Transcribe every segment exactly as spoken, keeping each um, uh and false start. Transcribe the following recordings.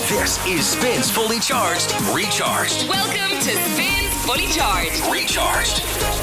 This is Spins Fully Charged, Recharged. Welcome to Spins Fully Charged, Recharged.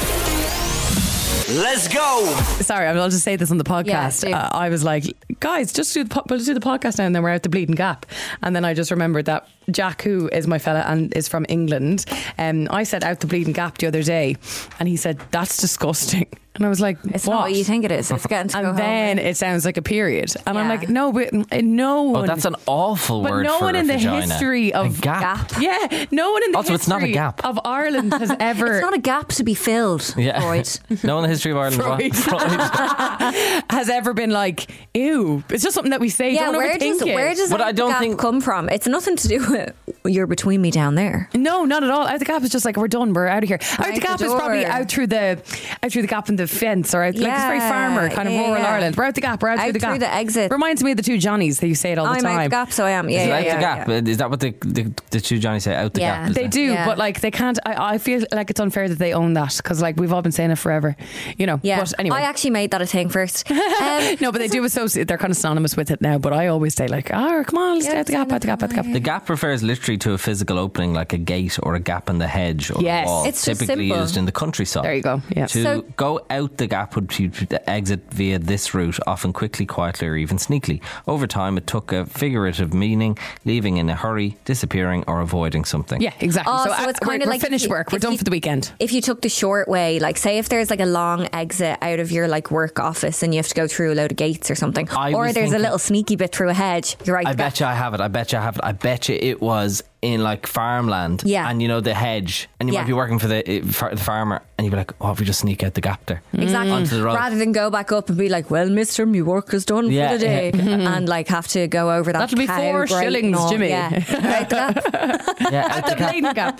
Let's go. Sorry, I'll just say this on the podcast. Yeah, uh, I was like, guys, just do the po- we'll do the podcast now, and then we're out the bleeding gap. And then I just remembered that Jack, who is my fella and is from England, um, I said out the bleeding gap the other day, and he said that's disgusting. And I was like, It's what? not what you think it is. It's getting to and go then home. it sounds like a period. And I'm Yeah. like, no, but no one. Oh, that's an awful but word no for one a in the vagina. history of a gap. Gap. Yeah, no one in the Also, it's not a history gap. of Ireland has ever It's not a gap to be filled, Yeah. Freud. No one in the history of Ireland. Freud. Freud. has ever been like, ew. It's just something that we say. Yeah, Don't where overthink does it. where does But that I don't gap think- come from? It's nothing to do with you're between me down there. No, not at all. Out the gap is just like we're done. We're out of here. Out Out the the gap is probably door. out through the out through the gap in the fence, or out, like it's very Yeah, farmer kind of yeah, rural yeah. Ireland. We're out the gap. We're out, Out through the gap. through the exit. Reminds me of the two Johnnies. That you say it all the I'm time. out the gap, so I am. Yeah, Is it yeah, out yeah, the gap? yeah. Is that what the, the, the two Johnnies say? Out the Yeah. gap? Is They it? do, Yeah. but like they can't. I, I feel like it's unfair that they own that because like we've all been saying it forever, you know. Yeah. But anyway, I actually made that a thing first. Um, no, but they do associate. They're kind of synonymous with it now. But I always say like, oh, come on, let's Yeah, stay out the gap, out the gap, out the gap. The gap refers literally to a physical opening like a gate or a gap in the hedge or Yes. a wall. It's just typically simple. used in the countryside. There you go. Yeah. To So- go out the gap would be to exit via this route, often quickly, quietly, or even sneakily. Over time, it took a figurative meaning, leaving in a hurry, disappearing, or avoiding something. Yeah, exactly. Oh, so so uh, it's we're, kinda we're like finished if you- work. We're if done you- for the weekend. If you took the short way, like say if there's like a long exit out of your like work office and you have to go through a load of gates or something, I or was there's a thinking- little sneaky bit through a hedge, you're right. I the bet you I have it. I bet you I have it. I bet you it was in like farmland. Yeah. And you know, the hedge. And you Yeah. might be working for the, uh, for the farmer and you'd be like, oh, if we just sneak out the gap there. Exactly. Onto the road. Rather than go back up and be like, well, mister, my work is done Yeah, for the day. And like have to go over that. That'll be cow four grate shillings, and all. Jimmy. Yeah. Out the gap. Yeah, out At the the gap. bleeding gap.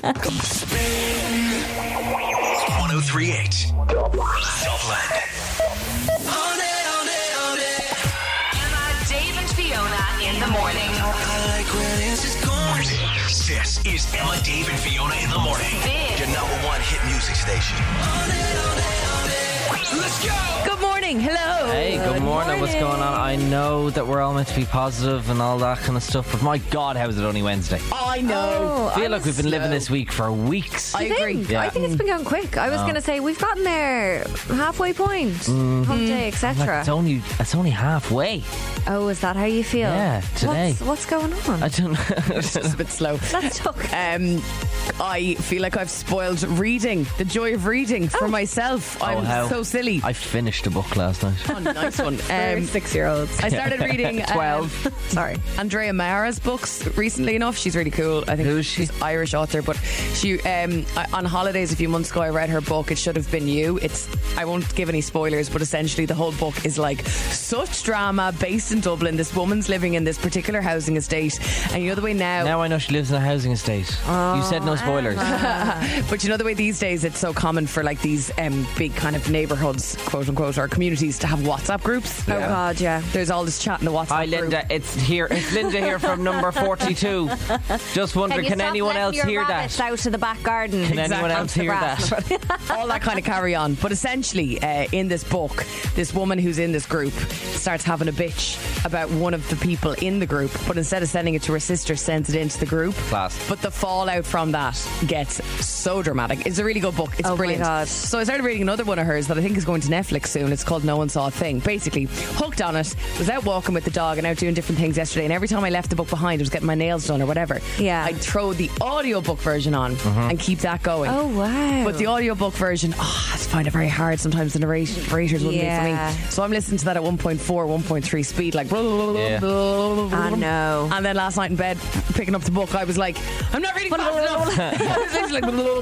one oh three point eight Dublin. Emma, Dave and Fiona in the morning. This is Emma, Dave, and Fiona in the morning. Spin. Your number one hit music station. Let's go. Good morning. Hello. Hey, good morning. What's going on? I know that we're all meant to be positive and all that kind of stuff, but my God, how is it only Wednesday? I know. Oh, I feel like we've been living this week for weeks. I You agree. think? Yeah. I think it's been going quick. I was going to say we've gotten there halfway point, Mm-hmm. hump day, Like, et cetera. it's only it's only halfway. Oh, is that how you feel? Yeah, today. What's, what's going on? I don't It's a bit slow. Let's talk. Um, I feel like I've spoiled reading, the joy of reading for myself. I'm Oh, how? so silly. I finished a book last night. Oh, nice one. For Um, six-year-olds. I started reading um, Twelve. Sorry. Andrea Mara's books recently enough. She's really cool. I think Who is she? she's Irish author, but she um, I, on holidays a few months ago I read her book It Should Have Been You. It's I won't give any spoilers, but essentially the whole book is like such drama based in Dublin. This woman's living in this particular housing estate, and you know the way now, Now I know she lives in a housing estate. You said no spoilers. but you know the way these days it's so common for like these um, big kind of neighbourhoods, quote unquote, or communities to have WhatsApp groups. Oh, God, yeah. There's all this chat in the WhatsApp Hi, group. Linda. It's here. It's Linda here from number forty-two. Just wondering, can, anyone else hear that? out to the back garden? Can anyone else hear that? all that kind of carry on. But essentially, uh, in this book, this woman who's in this group starts having a bitch about one of the people in the group, but instead of sending it to her sister, sends it into the group. Class. But the fallout from that gets so dramatic. It's a really good book. It's Oh my brilliant. God. So I started reading another one of hers that I think is going to Netflix soon. It's called No One Saw a Thing. Basically, hooked on it, was out walking with the dog and out doing different things yesterday, and every time I left the book behind, I was getting my nails done or whatever. Yeah. I'd throw the audiobook version on and keep that going. Oh, wow. But the audiobook version, oh, I find it very hard sometimes. The narration- narrators wouldn't Yeah. be for me. So I'm listening to that at one point four, one point three speed, like. Yeah. I know. And then last night in bed, picking up the book, I was like, I'm not reading fast enough. I was literally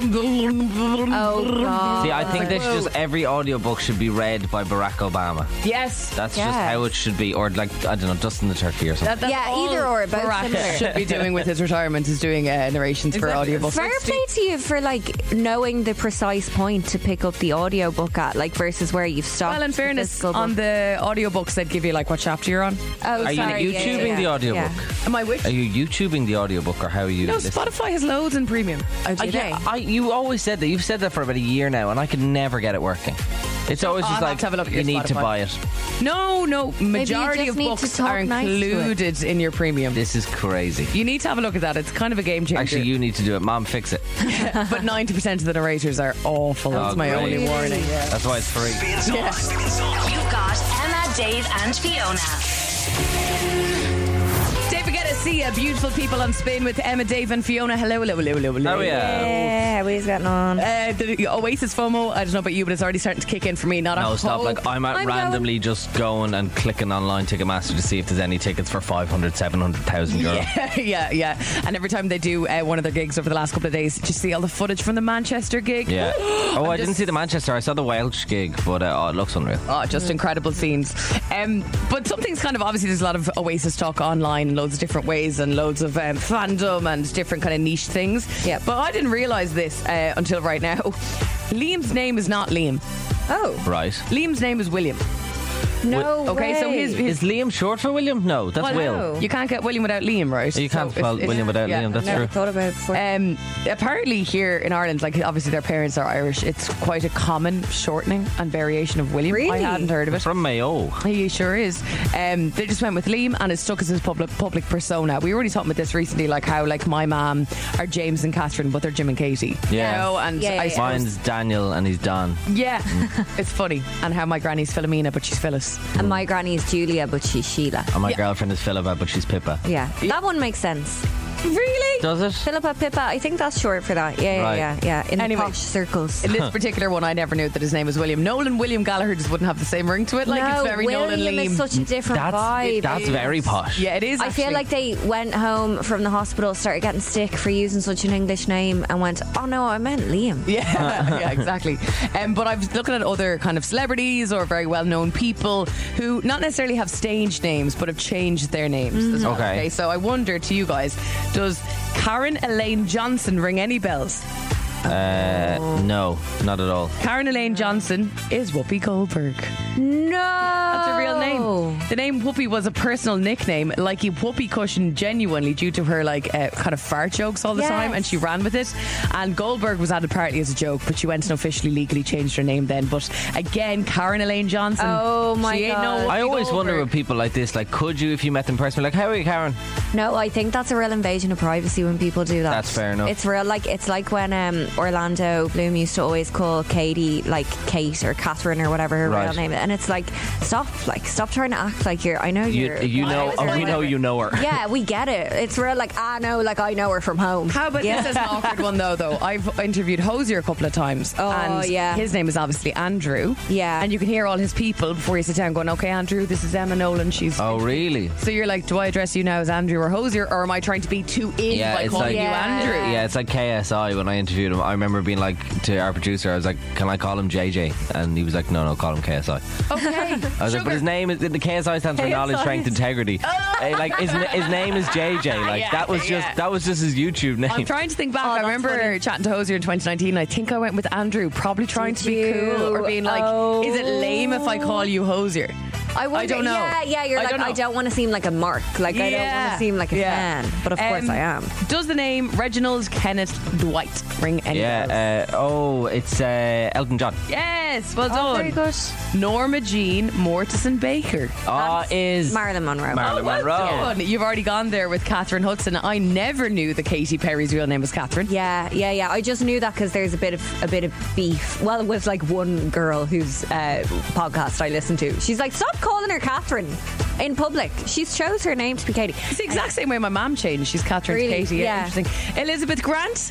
like. Oh, God. See, I think this should just every audiobook should be read by Barack Obama. Yes. That's Yes. just how it should be, or like I don't know, Dustin the Turkey or something. That- that's Yeah, all either or, both Barack similar. should be doing with his retirement is doing uh, narrations for audiobooks. Fair play to you for like knowing the precise point to pick up the audio book at, like versus where you've stopped. Well, in the fairness, physical on book. the audiobooks, they'd give you like what chapter you're on. Oh, Are you sorry, yeah, YouTubing yeah, yeah. the audiobook? Yeah. Am I with? Are you YouTubing the audiobook, or how are you? No, listening? Spotify has loads in premium. Oh, do Uh, they? yeah, I, you always said that. You've said that for about a year now, and I could never get it working. It's always I'll just have like to have a look at you your need to Spotify. buy it. No, no. Majority just of need to books talk are nice to it. included in your premium. This is crazy. You need to have a look at that. It's kind of a game changer. Actually, you need to do it. Mom, fix it. But ninety percent of the narrators are awful. That's Oh, my great. only warning. Yeah. That's why it's free. Spins on. Spins on. You've got Emma, Dave, and Fiona. Don't forget to see uh, beautiful people on Spin with Emma, Dave, and Fiona. Hello, hello, hello, hello, hello. Oh, yeah. Yeah, we've gotten on. Uh, the Oasis FOMO, I don't know about you, but it's already starting to kick in for me. Not a No, stop. whole- Like, I'm out I'm randomly just going and clicking online Ticketmaster to see if there's any tickets for five hundred, seven hundred thousand euro. Yeah, yeah, yeah. And every time they do uh, one of their gigs over the last couple of days, did you see all the footage from the Manchester gig? Yeah. Oh, I didn't just- see the Manchester. I saw the Welsh gig, but uh, oh, it looks unreal. Oh, just incredible scenes. Um, but something's kind of obviously there's a lot of Oasis talk online in loads of different ways and loads of um, fandom and different kind of niche things. Yep. But I didn't realise this uh, until right now. Liam's name is not Liam. Oh, Right. Liam's name is William. no Okay, way. so his, his Is Liam short for William? No, that's well, Will. You can't get William without Liam, right? You can't So spell it's- it's- William without yeah. Liam. That's Never true. thought about it before. Um, apparently here in Ireland, like obviously their parents are Irish, it's quite a common shortening and variation of William. I Really? hadn't heard of it. From Mayo. He sure is. Um, they just went with Liam and it's stuck as his public public persona. We were already talking about this recently, like how like my mum are James and Catherine, but they're Jim and Katie. Yeah. You know, and Yeah, yeah, I yeah. suppose- Mine's Daniel and he's Don. yeah, it's funny. And how my granny's Philomena, but she's Phyllis. And my granny is Julia, but she's Sheila. And my Yeah. girlfriend is Philippa, but she's Pippa. Yeah, that one makes sense. Really? Does it? Philippa Pippa, I think that's short for that. Yeah, yeah, Right. yeah, yeah. In Anyway. the posh circles. In this particular one, I never knew that his name was William. Nolan William Gallagher just wouldn't have the same ring to it. Like no, it's very William Nolan Liam. is such a different That's vibe. that's very posh. yeah, it is. I feel actually. like they went home from the hospital, started getting stick for using such an English name, and went, "Oh no, I meant Liam." Yeah, yeah, exactly. Um, but I was looking at other kind of celebrities or very well-known people who not necessarily have stage names, but have changed their names. as well, Okay. okay. So I wonder to you guys, does Karen Elaine Johnson ring any bells? Uh, no, not at all. Karen Elaine Johnson is Whoopi Goldberg. No, That's a real Oh. name. The name Whoopi was a personal nickname, like a whoopee cushion, genuinely due to her like uh, kind of fart jokes all the Yes. time, and she ran with it. And Goldberg was added partly as a joke, but she went and officially legally changed her name then. But again, Karen Elaine Johnson. Oh, my she ain't God. no Whoopi I always Goldberg. wonder with people like this, like, could you, if you met them personally, like, how are you, Karen? No, I think that's a real invasion of privacy when people do that. That's fair enough. It's real, like it's like when um, Orlando Bloom used to always call Katie like Kate or Catherine or whatever her Right. real name is, and it's like, stop, like stop trying to act like you're. I know You, you're. you know, wives oh, or we know whatever. you know her. Yeah, we get it. It's real, like I know, like I know her from home. How about yeah. this is an awkward one though? Though I've interviewed Hosier a couple of times, Oh, and yeah. his name is obviously Andrew. Yeah. and you can hear all his people before you sit down going, "Okay, Andrew, this is Emma Nolan. She's." Oh, really? So you're like, do I address you now as Andrew or Hosier, or am I trying to be too in Yeah, by it's calling like- you Yeah. Andrew? Yeah, it's like K S I when I interviewed him. I remember being like to our producer, I was like, "Can I call him J J?" And he was like, "No, no, call him K S I." Okay. I was like, "But his name is the K S I stands for K S I. Knowledge, Strength, Integrity." Eh, like his, his name is J J. Like Yeah, that was just yeah. that was just his YouTube name. I'm trying to think back. Oh, I that's remember funny. chatting to Hosier in twenty nineteen. I think I went with Andrew, probably trying Did to be you? cool or being like, Oh. is it lame if I call you Hosier? I, wonder, I don't know. Yeah, yeah. You're I like, don't know. I don't want to seem like a mark. Like I don't want Yeah. to seem like a Yeah. fan. But of course Um, I am. Does the name Reginald Kenneth Dwight ring any bells? yeah. Uh, oh, it's uh, Elton John. Yes, well Oh, done. very good. Norma Jean Mortison Baker. Oh, That's is Marilyn Monroe. Marilyn Oh, well Monroe. done. You've already gone there with Catherine Hudson. I never knew that Katy Perry's real name was Catherine. Yeah, yeah, yeah. I just knew that because there's a bit of a bit of beef. Well, it was like one girl whose uh, podcast I listened to. She's like, stop calling her Catherine in public. She chose her name to be Katie. It's the exact same way my mum changed. She's Catherine to Really? Katie. Yeah. Interesting. Elizabeth Grant.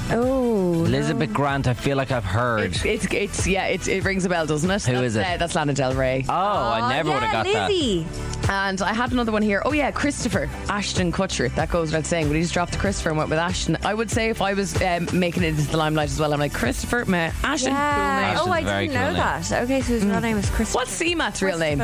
Oh, Elizabeth Grant. I feel like I've heard. It's, it's, it's yeah, it's, it rings a bell, doesn't it? Who that's, is it? Uh, that's Lana Del Rey. Oh, I never yeah, would have got Lizzie. And I had another one here. Oh yeah, Christopher Ashton Kutcher. That goes without saying, but he just dropped the Christopher and went with Ashton. I would say if I was um, making it into the limelight as well, I'm like Christopher, meh, Ashton. Yeah. Cool name. Oh, I Ashton's a very didn't know cool name. that. Okay, so his real name is Christopher. What's C-Mat's real name? Uh,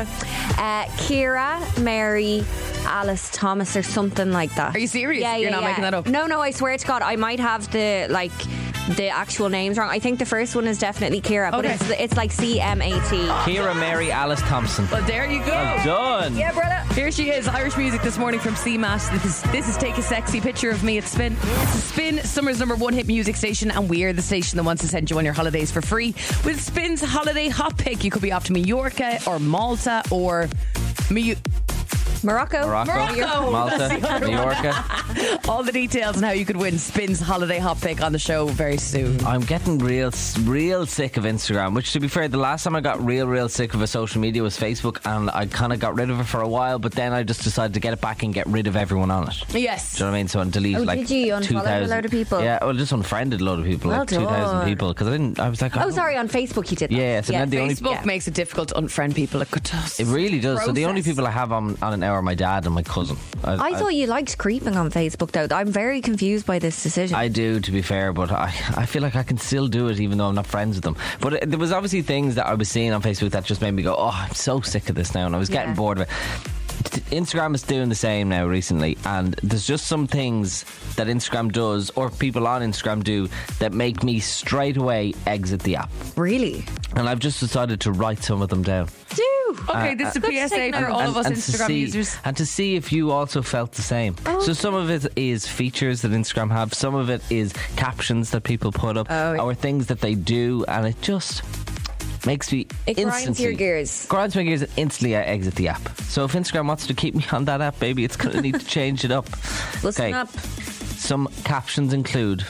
Kira Mary Alice Thomas or something like that. Are you serious? Yeah, yeah, You're not yeah. making that up? No, no, I swear to God, I might have the like the actual names wrong. I think the first one is definitely Kira, but Okay. it's it's like C M A T. Kira Mary Alice Thompson. Well, there you go. Well done. Yeah, brother. Here she is, Irish music this morning from C M A T. This is, this is Take a Sexy Picture of Me at Spin. This is Spin, Summer's number one hit music station, and we're the station that wants to send you on your holidays for free. With Spin's holiday hot pick, you could be off to Mallorca or Malta or... Me- Morocco. Morocco, Morocco. Malta, Mallorca. All the details on how you could win Spin's holiday hot pick on the show very soon. I'm getting real, real sick of Instagram. Which, to be fair, the last time I got real, real sick of a social media was Facebook, and I kind of got rid of it for a while. But then I just decided to get it back and get rid of everyone on it. Yes. Do you know what I mean? So I deleted Oh, like did you? Unfollowed a 2,000 load of people? Yeah, well, just unfriended a load of people, Well like two thousand done. people, because I didn't. I was like, Oh, don't- sorry, on Facebook you did that. Yeah, so then the only Facebook Yeah. makes it difficult to unfriend people. It, could It really does. So the only Process. people I have on, on it now are my dad and my cousin. I thought you liked creeping on Facebook, though. I'm very confused by this decision. I do, to be fair, but I, I feel like I can still do it even though I'm not friends with them. But it, there was obviously things that I was seeing on Facebook that just made me go, oh, I'm so sick of this now, and I was getting Yeah. bored of it. Instagram is doing the same now recently, and there's just some things that Instagram does or people on Instagram do that make me straight away exit the app. Really? And I've just decided to write some of them down. Do. Okay, this is a Good P S A take for note. all of us to Instagram see, users. and to see if you also felt the same. So some of it is features that Instagram have, some of it is captions that people put up, Oh, yeah. or things that they do, and it just makes me It grinds instantly your gears. Grinds my gears, and instantly I exit the app. So if Instagram wants to keep me on that app, baby, it's going to need to change it up. Listen Okay. up. Some captions include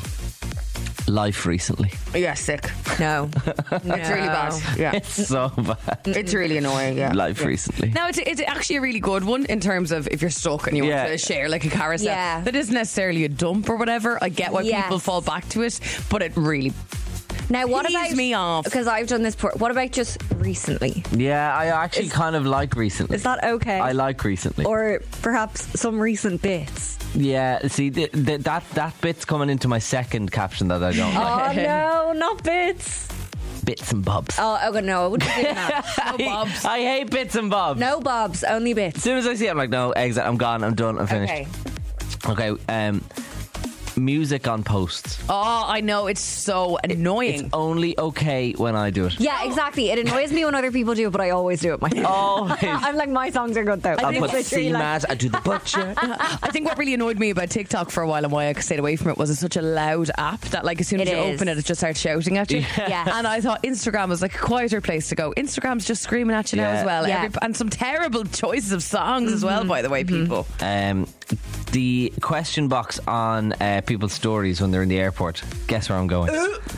life recently. Yeah, sick. No. It's really bad. Yeah. It's so bad. It's really annoying, yeah. Life recently. No, it's, it's actually a really good one in terms of if you're stuck and you Yeah. want to share like a carousel. Yeah. That isn't necessarily a dump or whatever. I get why Yes. people fall back to it, but it really Now, what Tease about me off. Because I've done this. Before. What about just recently? Yeah, I actually kind of like recently. Is that okay? I like recently. Or perhaps some recent bits. Yeah, see, th- th- that that bit's coming into my second caption that I don't like. Oh no, not bits. Bits and bobs. Oh, oh no, I wouldn't do that. no bobs. I hate bits and bobs. No bobs, only As bits. soon as I see it, I'm like, no, exit, I'm gone, I'm done, I'm finished. Okay. Okay, um, music on posts. Oh, I know, it's so annoying. It's only okay when I do it. Yeah, exactly. It annoys me when other people do it, but I always do it myself. Always. I'm like, my songs are good though. I think put it's C Mad, I do the butcher. I think what really annoyed me about TikTok for a while and why I stayed away from it was it's such a loud app that like as soon as It you is. open it, it just starts shouting at you. Yeah. And I thought Instagram was like a quieter place to go. Instagram's just screaming at you now Yeah. as well. Yeah. Every, and some terrible choices of songs as well, by the way, people. Um, the question box on uh, people's stories when they're in the airport. Guess where I'm going?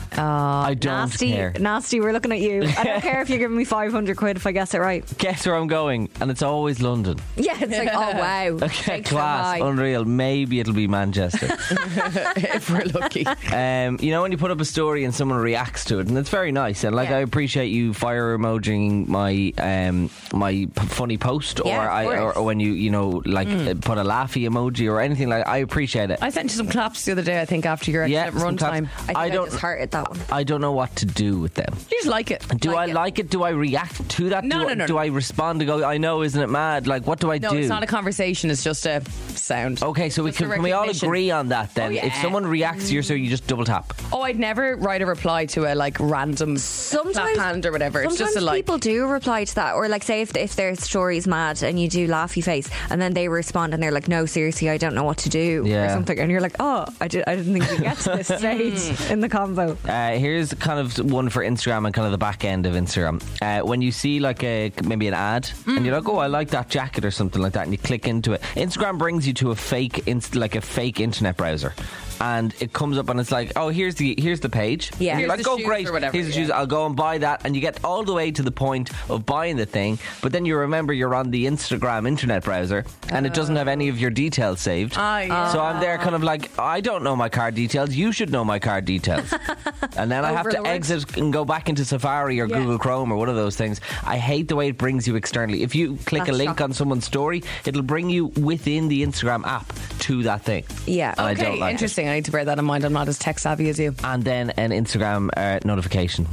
I don't Nasty, care. nasty, we're looking at you. I don't care if you're giving me five hundred quid if I guess it right. Guess where I'm going? And it's always London. Yeah, it's like, oh wow. Okay, Stakes so class, high. unreal. Maybe it'll be Manchester. If we're lucky. um, you know when you put up a story and someone reacts to it, and it's very nice. And like Yeah. I appreciate you fire emojiing my um, my p- funny post, Yeah, or of I or, course. or when you you know like uh, put a laughy emoji or anything like. I appreciate it. I sent you some claps the other day, I think, after your Yeah, excellent some runtime. claps. I think I I, don't- just hearted that one. I don't know what to do with them. You just like it. Do Like I it. like it? Do I react to that? No, do, no, no, Do no. I respond and go, I know, isn't it mad? Like, what do I No, do? it's not a conversation, it's just a sound. Okay, so we Just a can, can we all recognition. agree on that then? Oh, yeah. If someone reacts to you, so you just double tap. Oh, I'd never write a reply to a like random Sometimes clap hand or whatever. It's Sometimes just a like. people do reply to that, or like say if if their story's mad and you do laughy face, and then they respond and they're like, "No, seriously, I don't know what to do," or Yeah. something, and you're like, "Oh, I did, I didn't think we'd get to this stage in the convo." Uh, here's kind of one for Instagram and kind of the back end of Instagram. Uh, when you see like a maybe an ad and you're like, oh, I like that jacket or something like that, and you click into it, Instagram brings you to a fake, inst- like a fake internet browser. And it comes up and it's like, oh, here's the here's the page. Yeah. And you're Here's like, the oh, shoes great. or whatever, Here's the yeah. shoes. I'll go and buy that. And you get all the way to the point of buying the thing, but then you remember you're on the Instagram internet browser and it doesn't have any of your details saved. Ah, yeah. So I'm there kind of like, I don't know my card details. You should know my card details. And then I have to Overlord. exit and go back into Safari or Yeah. Google Chrome or one of those things. I hate the way it brings you externally. If you click That's a link shocking. on someone's story, it'll bring you within the Instagram app to that thing. Yeah. And I Okay, don't like it. interesting. I need to bear that in mind. I'm not as tech savvy as you. And then an Instagram uh, notification.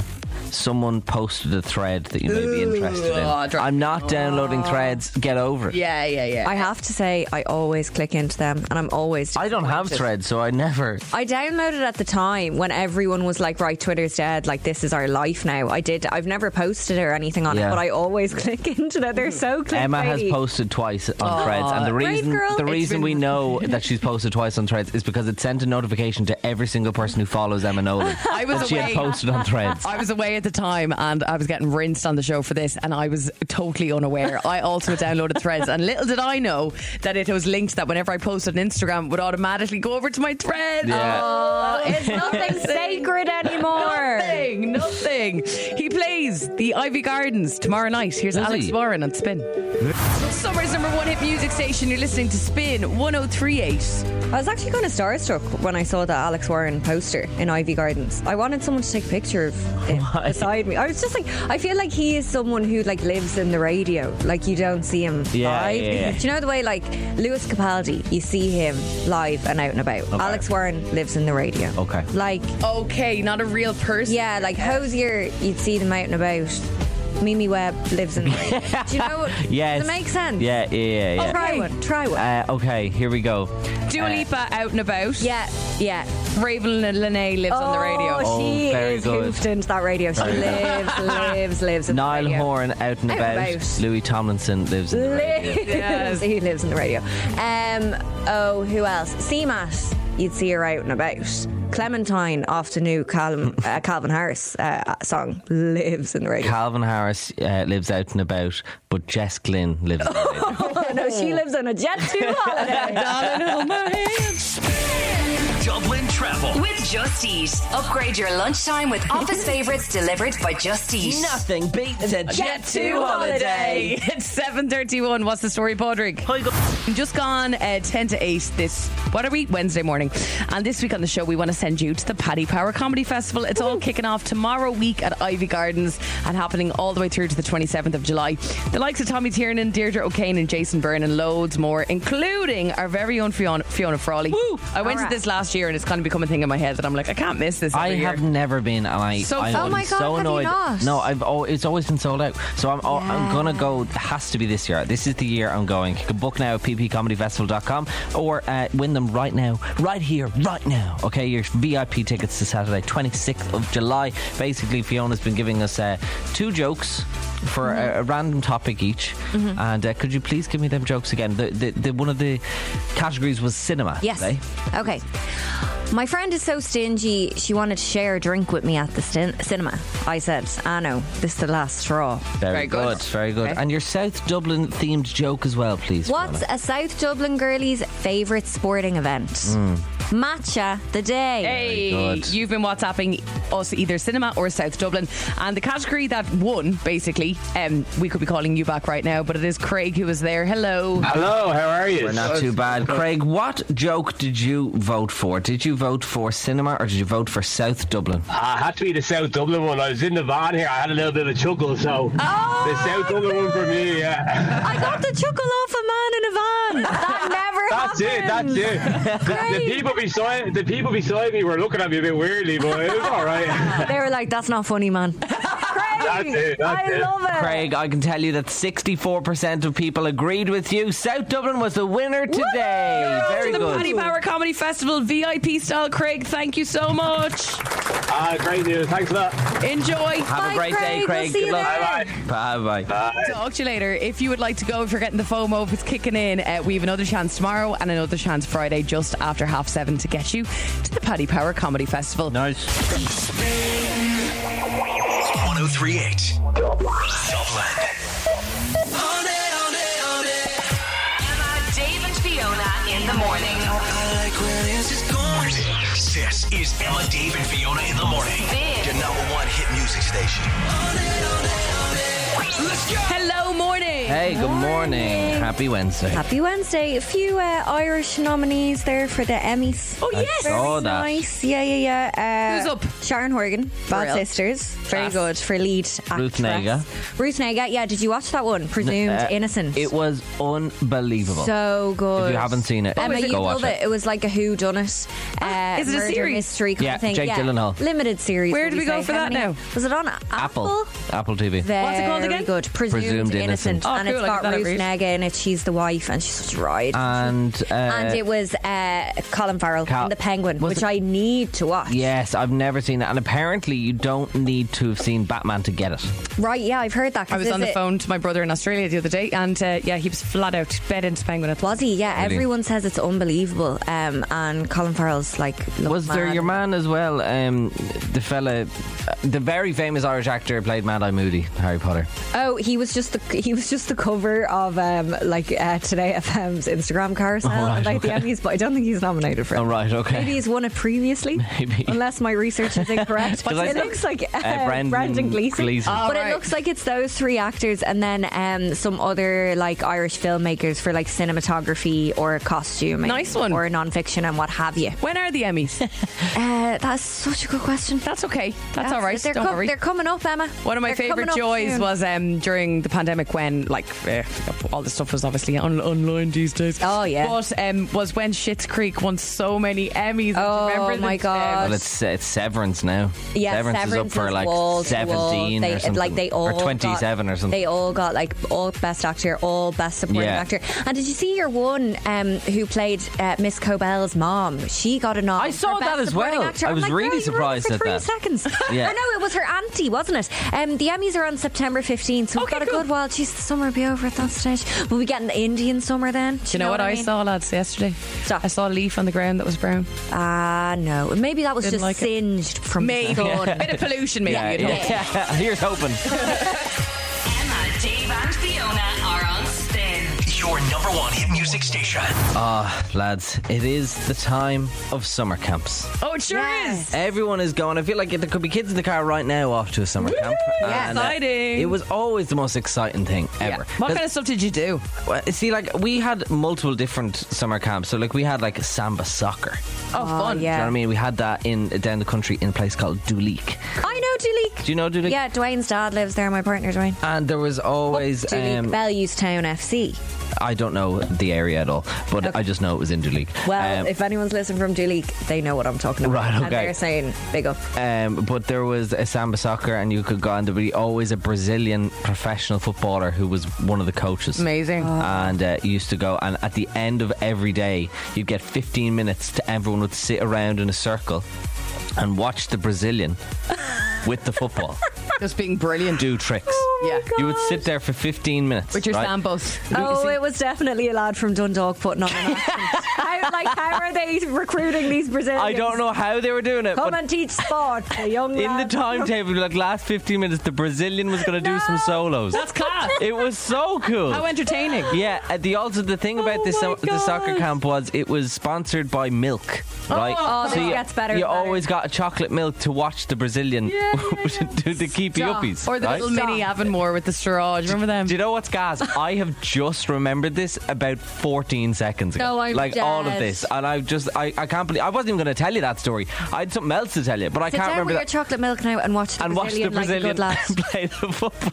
someone posted a thread that you may be interested in. Oh, dra- I'm not downloading threads. Get over it. Yeah, yeah, yeah. I have to say, I always click into them, and I'm always. I don't have disappointed. threads, so I never. I downloaded at the time when everyone was like, right, Twitter's dead, like this is our life now. I did, I've never posted or anything on Yeah. it, but I always click into them. They're so clickbaity. Emma has posted twice on Aw, threads, and the great reason girl. the It's reason been- we know that she's posted twice on threads is because it sent a notification to every single person who follows Emma Nolan. I was that she had away. posted on threads. I was away at the time and I was getting rinsed on the show for this and I was totally unaware. I also downloaded Threads and little did I know that it was linked that whenever I posted on Instagram it would automatically go over to my thread. Yeah. Oh, it's nothing sacred anymore. Nothing, nothing. He plays the Ivy Gardens tomorrow night. Here's Does Alex he? Warren on Spin. Summer's number one hit music station. You're listening to Spin one oh three point eight. I was actually kind of starstruck when I saw the Alex Warren poster in Ivy Gardens. I wanted someone to take a picture of him Why? beside me. I was just like, I feel like he is someone who like lives in the radio. Like you don't see him Yeah, live. yeah, yeah. Do you know the way like Lewis Capaldi, you see him live and out and about. Alex Warren lives in the radio. Okay. Like, Okay, not a real person. yeah, like Hosier, you'd see them out and about. Mimi Webb lives in the radio. Do you know what? Yes. Does it make sense? Yeah, yeah, yeah. Try one. Try one. Uh, okay, here we go. Dua Uh, Lipa out and about. yeah, yeah. Raven Lene lives on the radio. Oh, she Oh, very is good. hoofed into that radio. She Very good. lives, lives, lives in Niall the radio. Horan out and Out and about. about. Louis Tomlinson lives in the radio. Lives. Yes. He lives in the radio. Um. Oh, who else? C-Mat. You'd see her out and about. Clementine off the new Calvin, uh, Calvin Harris uh, song lives in the radio. Calvin Harris uh, lives out and about, but Jess Glynn lives in the radio. Oh, no, she lives on a jet two holiday. Darling, hold my hand. Dublin Travel. With Just Eat. Upgrade your lunchtime with office favourites delivered by Just Eat. Nothing beats a Jet to holiday. It's seven thirty-one. What's the story, Padraig? Just gone uh, ten to eight this, what are we? Wednesday morning. And this week on the show, we want to send you to the Paddy Power Comedy Festival. It's all kicking off tomorrow week at Ivy Gardens and happening all the way through to the twenty-seventh of July. The likes of Tommy Tiernan, Deirdre O'Kane and Jason Byrne and loads more, including our very own Fiona, Fiona Frawley. Woo! I went Alright. to this last year and it's kind of become a thing in my head that I'm like, I can't miss this every I year. have never been, and I, So I fun. am Oh my God, so have you annoyed. not? No, I've oh, it's always been sold out. So I'm oh, I'm gonna go. It has to be this year. This is the year I'm going. You can book now at p p comedy festival dot com or uh, win them right now, right here, right now. Okay, your V I P tickets to Saturday, twenty-sixth of July. Basically, Fiona's been giving us uh, two jokes for a, a random topic each, and uh, could you please give me them jokes again? The, the, the one of the categories was cinema. Yes. today. Okay. My friend is so stingy, she wanted to share a drink with me at the cin- cinema. I said, I know, this is the last straw. Very, Very good. good. Very good. Okay. And your South Dublin themed joke as well, please. What's Fiona. a South Dublin girlie's favourite sporting event? Matcha the day. Hey, Very good. you've been WhatsApping us either cinema or South Dublin, and the category that won, basically, um, we could be calling you back right now, but it is Craig who was there. Hello. Hello, how are you? We're not too bad. Craig, what joke did you vote for? Did you vote for cinema or did you vote for South Dublin? I had to be the South Dublin one. I was in the van here. I had a little bit of a chuckle, so the South Dublin one for me. Yeah, I got the chuckle off a man in a van. That never that's it. That's happens. it. The, the people beside the people beside me were looking at me a bit weirdly, but it was all right. They were like, that's not funny, man. Craig, That's it, that's I it. love it. Craig, I can tell you that sixty-four percent of people agreed with you. South Dublin was the winner today. Very to the Paddy good. Power Comedy Festival V I P style. Craig, thank you so much. Ah, great news. Thanks a lot. Enjoy. Have Bye, a great day, Craig. Craig. We'll see Good you luck. there. Bye Bye bye. Talk to you later. If you would like to go, if you're getting the FOMO, if it's kicking in, uh, we have another chance tomorrow and another chance Friday just after half seven to get you to the Paddy Power Comedy Festival. Nice. one oh three point eight. Dublin. Emma, Dave and Fiona in the morning. This is Emma, Dave, and Fiona in the morning. Spin. Your number one hit music station. Let's go. Hello, morning. Hey, good morning. Happy Wednesday. Happy Wednesday. A few uh, Irish nominees there for the Emmys. Oh, yes. I saw Very that. nice. Yeah, yeah, yeah. Uh, Who's up? Sharon Horgan, Bad Real. Sisters. Very Class. good for lead actress. Ruth Negga. Ruth Negga, yeah. Did you watch that one? Presumed Uh, Innocent. It was unbelievable. so good. If you haven't seen it, Emma, go you watch love it. it. It was like a whodunit. Uh, is it a murder series? mystery kind Yeah, of thing. Jake Gyllenhaal. Limited series. Where would do you we go say? for How that many- now? Was it on Apple? Apple. Apple T V. Very What's it called again? good. Presumed, Presumed Innocent. Innocent. Oh, and cool, it's I got get that Ruth read. Negga in it. She's the wife and she's such a ride. And, uh, and it was uh, Colin Farrell Cal- in The Penguin, was which it- I need to watch. yes, I've never seen it. And apparently, you don't need to have seen Batman to get it. Right, yeah, I've heard that. 'cause I was is on the it- phone to my brother in Australia the other day, and uh, yeah, he was flat out bed into Penguin. At Was he? Yeah, Really? everyone says it's unbelievable. Um, and Colin Farrell's like, look Was there mad. your man as well? Um, the fella, uh, the very famous Irish actor who played Mad Eye Moody, Harry Potter. Oh, he was just the he was just the cover of um like uh, Today F M's Instagram carousel Oh, right, about okay. the Emmys, but I don't think he's nominated for it. Oh, right, okay. Maybe he's won it previously, Maybe. unless my research is incorrect. 'Cause I it think, looks like uh, uh, Brendan Brendan Gleeson, Gleeson. Oh, but right. it looks like it's those three actors and then um some other like Irish filmmakers for like cinematography or costuming, Nice one. or non-fiction and what have you. when are the Emmys? Uh, that's such a good question. That's okay. That's, all right. They're, Don't com- worry. they're coming up, Emma. One of my They're favourite coming up joys soon. was um, during the pandemic when, like, uh, all the stuff was obviously on- online these days. Oh, yeah. But um, was when Schitt's Creek won so many Emmys. Oh, Do you remember my the, God. Well, it's, it's Severance now. Yeah, Severance, is up for like wall to wall. seventeen They, or something. like they all or twenty-seven got, or something. They all got like all best actor, all best supporting Yeah. actor. And did you see your one um, who played uh, Miss Cobell's mom? She got a nom. I saw for that best as supporting well. Actor. I I'm was like, really girl, you were on it surprised for at three that. seconds. Yeah. I know it was her auntie, wasn't it? Um, the Emmys are on September fifteenth, so we've Okay, got a cool. good while. Geez, the summer will be over at that stage. We'll be getting the Indian summer then. Do Do you know what I, mean? saw, lads, yesterday? Stop. I saw a leaf on the ground that was brown. Ah, no. Maybe that was Didn't just like it. singed from Maybe. the sun. Bit of pollution, maybe. yeah, you'd hope. yeah. Here's hoping. Emma, Dave, and Fiona are on Spin. Your number one hit music station. Ah, lads, it is the time of summer camps. Oh, it sure Yes. is. Everyone is going. I feel like there could be kids in the car right now off to a summer camp. Yeah, And, uh, exciting. it was always the most exciting thing ever. What kind of stuff did you do? Well, see, like we had multiple different summer camps. So, like we had like Samba soccer. Oh, fun. Do you know what I mean? We had that in down the country in a place called Duleek. I know Duleek. Do you know Duleek? Yeah, Dwayne's dad lives there, my partner Dwayne. And there was always Duleek, um, Bellewstown F C. I don't know the area at all, but Okay. I just know it was in Duleek. Well, Um, if anyone's listening from Duleek, they know what I'm talking about. Right, And okay. they're saying big up. Um, but there was a Samba soccer, and you could go on. There would be always a Brazilian professional footballer who was one of the coaches. Amazing. And uh, you used to go, and at the end of every day, you'd get fifteen minutes to everyone would sit around in a circle and watch the Brazilian with the football Just being brilliant. do tricks. Yeah. You would sit there for fifteen minutes With your right? Sambos. Oh, it was definitely a lad from Dundalk putting on an accent. how, like, how are they recruiting these Brazilians? I don't know how they were doing it, Come but and teach sport, the young in the lads. timetable, like last fifteen minutes, the Brazilian was going to do some solos. That's class. It was so cool. How entertaining. Yeah, uh, the also the thing about Oh this my so, the soccer God. camp was it was sponsored by milk, right? Oh, this you, gets better You and better. always got a chocolate milk to watch the Brazilian do the keepy Stop. uppies. Or the right? little mini Avonmore with the straw. Do you remember them? Do you know what's gas? I have just remembered this about fourteen seconds ago. No, I'm like all of dead. this, and I just I, I can't believe I wasn't even going to tell you that story. I had something else to tell you, but I Sit can't down remember with your that. chocolate milk now and watch the And watch the Brazilian Brazilian like a good lad. play the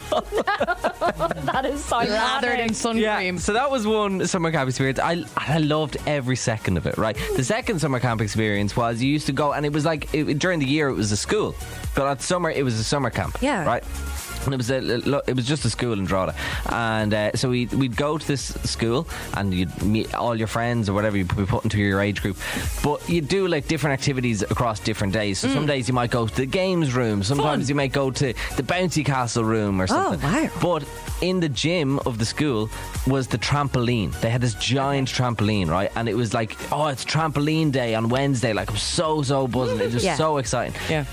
football. That is so Lathered in sun Yeah, cream. so that was one summer camp experience. I I loved every second of it. Right, the second summer camp experience was you used to go, and it was like it, during the year it was a school, but at summer it was a summer camp. Yeah. right. And it was a, it was just a school in Drogheda, and uh, so we we'd go to this school, and you'd meet all your friends or whatever you'd be put into your age group, but you'd do like different activities across different days. So some days you might go to the games room, sometimes Fun. you might go to the bouncy castle room or something. wow. But in the gym of the school was the trampoline. They had this giant trampoline, right? And it was like, oh, it's trampoline day on Wednesday. Like, I'm so, so buzzing. It was just Yeah. so exciting. Yeah.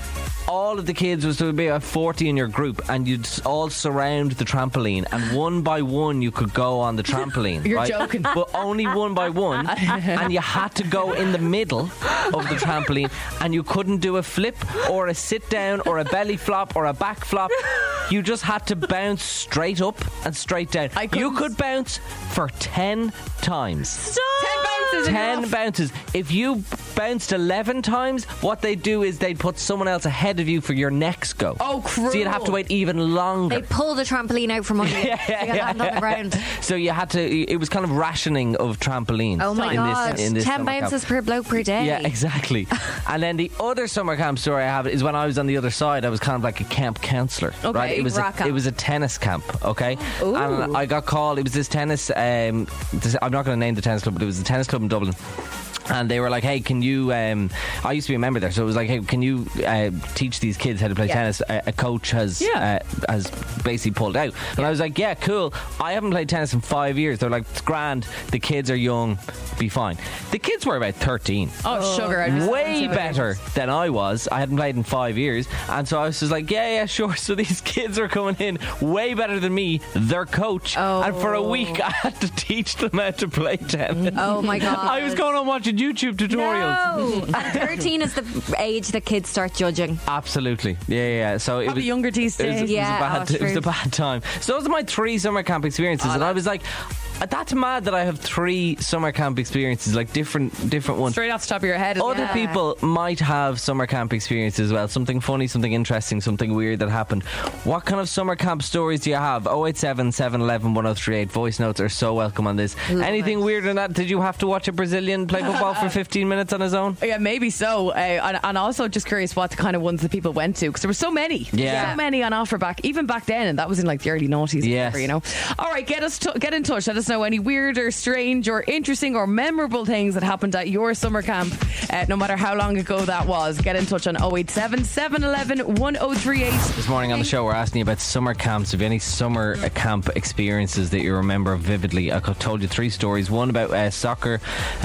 all of the kids was to be about forty in your group, and you'd all surround the trampoline, and one by one you could go on the trampoline. You're right? joking. But only one by one, and you had to go in the middle of the trampoline, and you couldn't do a flip or a sit down or a belly flop or a back flop. You just had to bounce straight up and straight down. I You couldn't- could bounce for ten times. Ten bounces. Ten enough. bounces. If you bounced eleven times, what they'd do is they'd put someone else ahead of you for your next go. Oh, cruel. So you'd have to wait even longer. They pull the trampoline out from under you. Yeah, so you yeah, land on yeah. the ground. So you had to. It was kind of rationing of trampolines. Oh my in god! This, in this Ten summer camp. bounces per bloke per day. Yeah, exactly. And then the other summer camp story I have is when I was on the other side. I was kind of like a camp counsellor. Okay, right? It was rock a, on. it was a tennis camp. Okay, and I got called. It was this tennis. Um, this, I'm not going to name the tennis club, but it was a tennis club in Dublin. And they were like, hey, can you um, I used to be a member there, so it was like, hey, can you uh, teach these kids how to play Yeah. tennis? A, a coach has Yeah. uh, has basically pulled out. And I was like, yeah, cool. I haven't played tennis in five years. They're like, it's grand, the kids are young, be fine. The kids were about thirteen. Oh, sugar. I'd be Way so better than I was. I hadn't played in five years, and so I was just like, yeah, yeah, sure. So these kids are coming in way better than me, their coach, Oh. and for a week I had to teach them how to play tennis. Oh my god! I was going on watching YouTube tutorials. No. And thirteen is the age that kids start judging. Absolutely, yeah, yeah. yeah. So it Probably was younger these It was, days. it was Yeah, a bad. oh, it was true. a bad time. So those are my three summer camp experiences, and I was like, that's mad that I have three summer camp experiences, like different different ones. Straight off the top of your head. isn't Other it? people might have summer camp experiences as well. Something funny, something interesting, something weird that happened. What kind of summer camp stories do you have? oh eight seven, seven one one, one oh three eight. Voice notes are so welcome on this. Anything weird than that? Did you have to watch a Brazilian play football for fifteen minutes on his own? Yeah, maybe so. Uh, and, and also just curious what the kind of ones that people went to, because there were so many. Yeah. So many on offer back, even back then, and that was in like the early noughties. Yes. You know. All right, get us to, get in touch. Let us know any weird or strange or interesting or memorable things that happened at your summer camp, uh, no matter how long ago that was. Get in touch on oh eight seven, seven one one, one oh three eight. This morning on the show, we're asking you about summer camps. Have you any summer uh, camp experiences that you remember vividly? I could- told you three stories. One about uh, soccer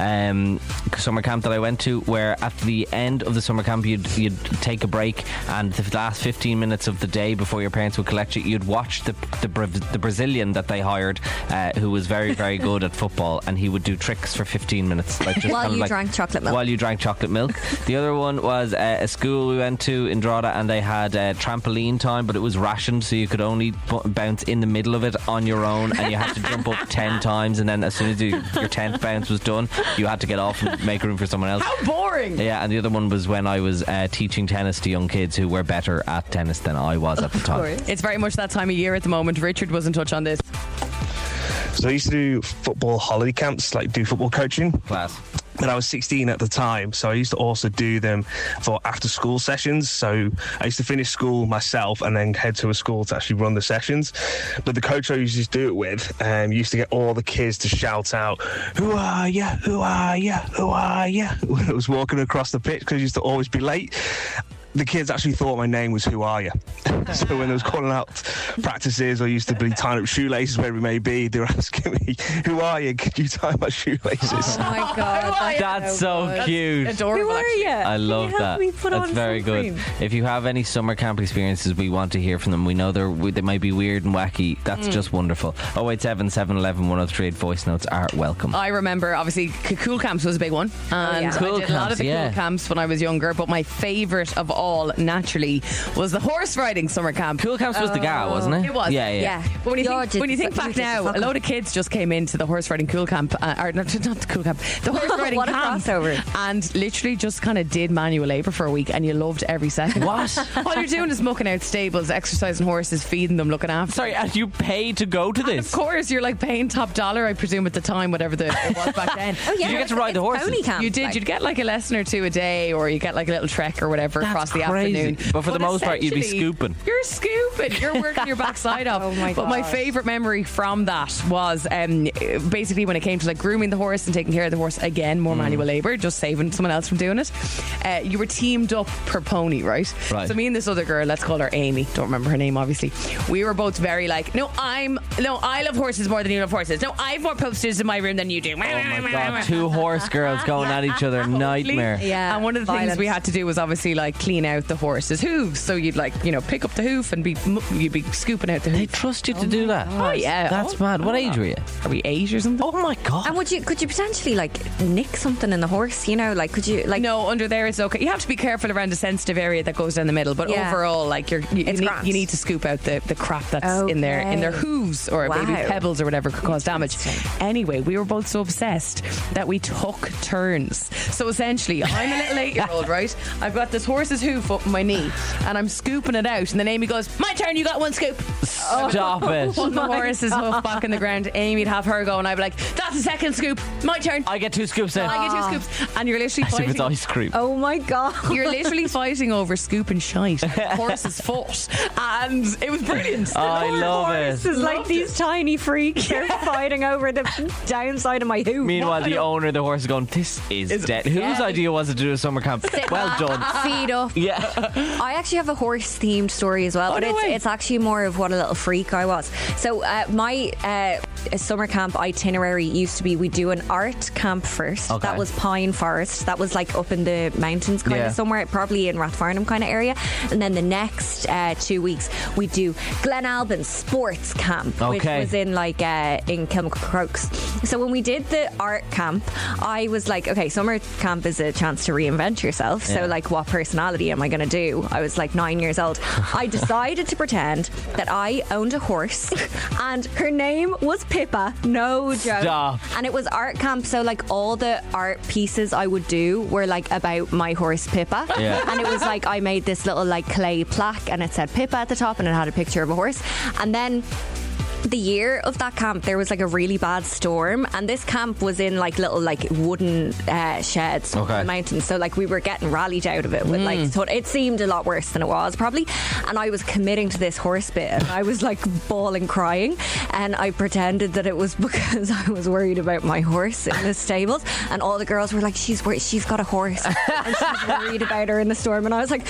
um, summer camp that I went to, where at the end of the summer camp, you'd, you'd take a break, and the last fifteen minutes of the day before your parents would collect you, you'd watch the the, Bra- the Brazilian that they hired, uh, who was very, very good at football, and he would do tricks for fifteen minutes. Like just While kind of you like, drank chocolate milk. While you drank chocolate milk. The other one was uh, a school we went to in Drogheda, and they had uh, trampoline time, but it was rationed, so you could only b- bounce in the middle of it on your own, and you had to jump up ten times, and then as soon as you, your tenth bounce was done, you had to get off and make room for someone else. How boring. Yeah, and the other one was when I was uh, teaching tennis to young kids who were better at tennis than I was at the time. It's very much that time of year at the moment. Richard was in touch on this. So I used to do football holiday camps, like do football coaching. Class. But I was sixteen at the time, so I used to also do them for after school sessions. So I used to finish school myself and then head to a school to actually run the sessions. But the coach I used to do it with um, used to get all the kids to shout out, "Who are ya? Who are ya? Who are ya?" when I was walking across the pitch, because I used to always be late. The kids actually thought my name was "Who Are You?" So when I was calling out practices, I used to be tying up shoelaces wherever it may be. They were asking me, "Who are you? Could you tie my shoelaces?" Oh my god! That's so cute. Adorable. Who are actually. you? I love that. That's very good. If you have any summer camp experiences, we want to hear from them. We know they're, they might be weird and wacky. That's just wonderful. oh eight seven, seven one one, one oh three eight. Voice notes are welcome. I remember, obviously, c- cool camps was a big one, and yeah. Cool I did a lot camps, of the yeah. cool camps when I was younger. But my favourite of all, naturally, was the horse riding summer camp. Cool camps was the gal, wasn't it? It was. Yeah, yeah. Yeah. But when you Your think, did when you the think so- back you did the now, a soccer. load of kids just came into the horse riding cool camp, uh, or not, not the cool camp, the horse riding What a camp, crossover. and literally just kind of did manual labour for a week, and you loved every second. What? All you're doing is mucking out stables, exercising horses, feeding them, looking after. Sorry, and you paid to go to Of this? course, you're like paying top dollar, I presume, at the time, whatever the, it was back then. Oh yeah, Did you get to ride the it's horses? Pony camp, You did. like. You'd get like a lesson or two a day, or you get like a little trek or whatever That's across the crazy. afternoon. But for the most part, you'd be essentially, scooping. You're scooping. You're working your backside off. Oh my But my gosh. favourite memory from that was um, basically when it came to like grooming the horse and taking care of the horse. Again, more Mm. manual labour, just saving someone else from doing it. Uh, you were teamed up per pony, right? Right. So me and this other girl, let's call her Amy. Don't remember her name, obviously. We were both very like, no, I'm no, I love horses more than you love horses. No, I have more posters in my room than you do. Oh my god, two horse girls going at each other. Nightmare. Yeah, And one of the things violence. we had to do was obviously like clean clean out the horse's hooves. So you'd like, you know, pick up the hoof and be you'd be scooping out the hoof. They trust you to do that. Oh yeah, That's oh, mad. What age were you? Are we eight or something? Oh my god. And would you could you potentially like nick something in the horse? You know, like could you like No, under there it's okay. You have to be careful around the sensitive area that goes down the middle. But Yeah. overall, like you're, you, you, It's need, grand. you need to scoop out the, the crap that's in their in their Okay. hooves or maybe Wow. pebbles or whatever could cause damage. Interesting. Anyway, we were both so obsessed that we took turns. So essentially, I'm a little eight-year-old, right? I've got this horse's hoof up my knee, and I'm scooping it out. And then Amy goes, "My turn. You got one scoop." Stop it. Putting the horse's hoof back in the ground. Amy'd have her go, and I'd be like, "That's a second scoop. My turn." I get two scoops in. I get two scoops, and you're literally As if it's fighting. ice cream. Oh my god. You're literally fighting over scoop and shite, horse's foot, and it was brilliant. I love This it. is like these tiny freaks. They're fighting over the downside of my hoof. Meanwhile, the owner of the horse is going, "This is Is- dead." Whose yeah. idea was it to do a summer camp? Well done. Feed up. Yeah. I actually have a horse themed story as well, Oh, but no it's way. it's actually more of what a little freak I was. So uh, my uh, summer camp itinerary used to be we do an art camp first. Okay. That was Pine Forest. That was like up in the mountains kind Yeah. of somewhere, probably in Rathfarnham kind of area. And then the next uh, two weeks we do Glenalbin Sports Camp, which Okay. was in like uh, in Kilmacrokes. So when we did the art camp, I was like, okay, summer camp is a chance to reinvent yourself. So Yeah. like, what personality am I going to do? I was like nine years old. I decided to pretend that I owned a horse and her name was Pippa. No joke. Stop. And it was art camp, so like all the art pieces I would do were like about my horse Pippa. Yeah. And it was like I made this little like clay plaque and it said Pippa at the top and it had a picture of a horse. And then the year of that camp there was like a really bad storm, and this camp was in like little like wooden uh, sheds up in Okay. the mountains, so like we were getting rallied out of it with like so it seemed a lot worse than it was probably. And I was committing to this horse bit and I was like bawling crying, and I pretended that it was because I was worried about my horse in the stables, and all the girls were like, she's worried, she's got a horse and she's worried about her in the storm, and I was like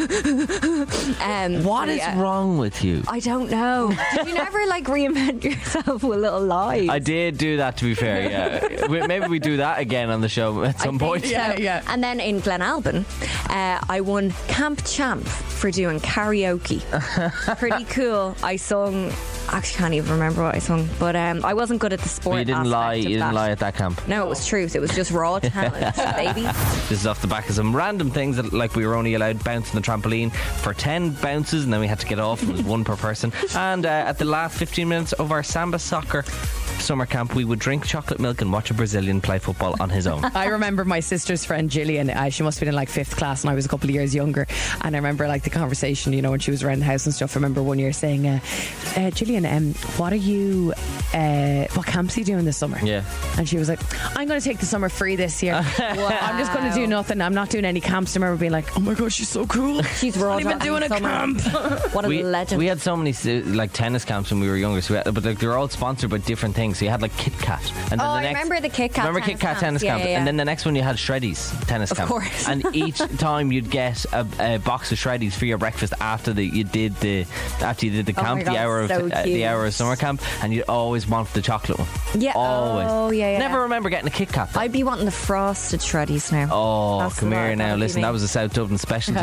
um, What so, is yeah. wrong with you? I don't know. Did you never like reinvent yourself with little lies? I did do that, to be fair, yeah. We- Maybe we do that again on the show at some think point. so. Yeah, yeah. And then in Glenalbin, uh, I won Camp Champ for doing karaoke. Pretty cool. I sung. Actually, can't even remember what I sung, but um, I wasn't good at the sport. But you didn't aspect lie. of You didn't that. lie at that camp. No, it was truth. It was just raw talent, baby. This is off the back of some random things that, like, we were only allowed bounce on the trampoline for ten bounces, and then we had to get off. It was one per person. And uh, at the last fifteen minutes of our Samba soccer summer camp, we would drink chocolate milk and watch a Brazilian play football on his own. I remember my sister's friend Gillian, uh, she must have been in like fifth class and I was a couple of years younger, and I remember like the conversation, you know, when she was around the house and stuff. I remember one year saying, uh, uh, Gillian, um, what are you uh, what camps are you doing this summer? Yeah. And she was like, I'm going to take the summer free this year. I'm just going to do nothing. I'm not doing any camps. I remember being like, oh my god, she's so cool. She's raw I've been talking doing a summer. camp. What a We, legend. we had so many uh, like tennis camps when we were younger, so we had, but like, they were all sponsored by different things. So you had like Kit Kat, and then Oh, the I next, remember the Kit Kat Remember tennis Kit Kat camps. tennis Yeah, camp, yeah, yeah. and then the next one you had Shreddies tennis Of camp. course. And each time you'd get a, a box of Shreddies for your breakfast after the you did the after you did the Oh camp, my the God, hour of so uh, the cute. hour of summer camp, and you always want the chocolate one. Yeah. Always. Oh, yeah, yeah. Never remember getting a Kit Kat. though. I'd be wanting the frosted shreddies now. Oh, That's come the here lot, now. that'd be Listen, me. that was a South Dublin specialty.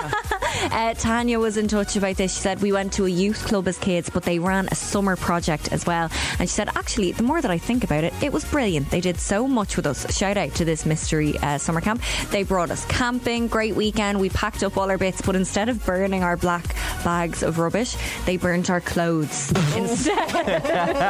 Uh, Tanya was in touch about this. She said, we went to a youth club as kids, but they ran a summer project as well. And she said, actually, the more that I think about it, it was brilliant. They did so much with us. Shout out to this mystery uh, summer camp. They brought us camping, great weekend. We packed up all our bits, but instead of burning our black bags of rubbish, they burnt our clothes instead.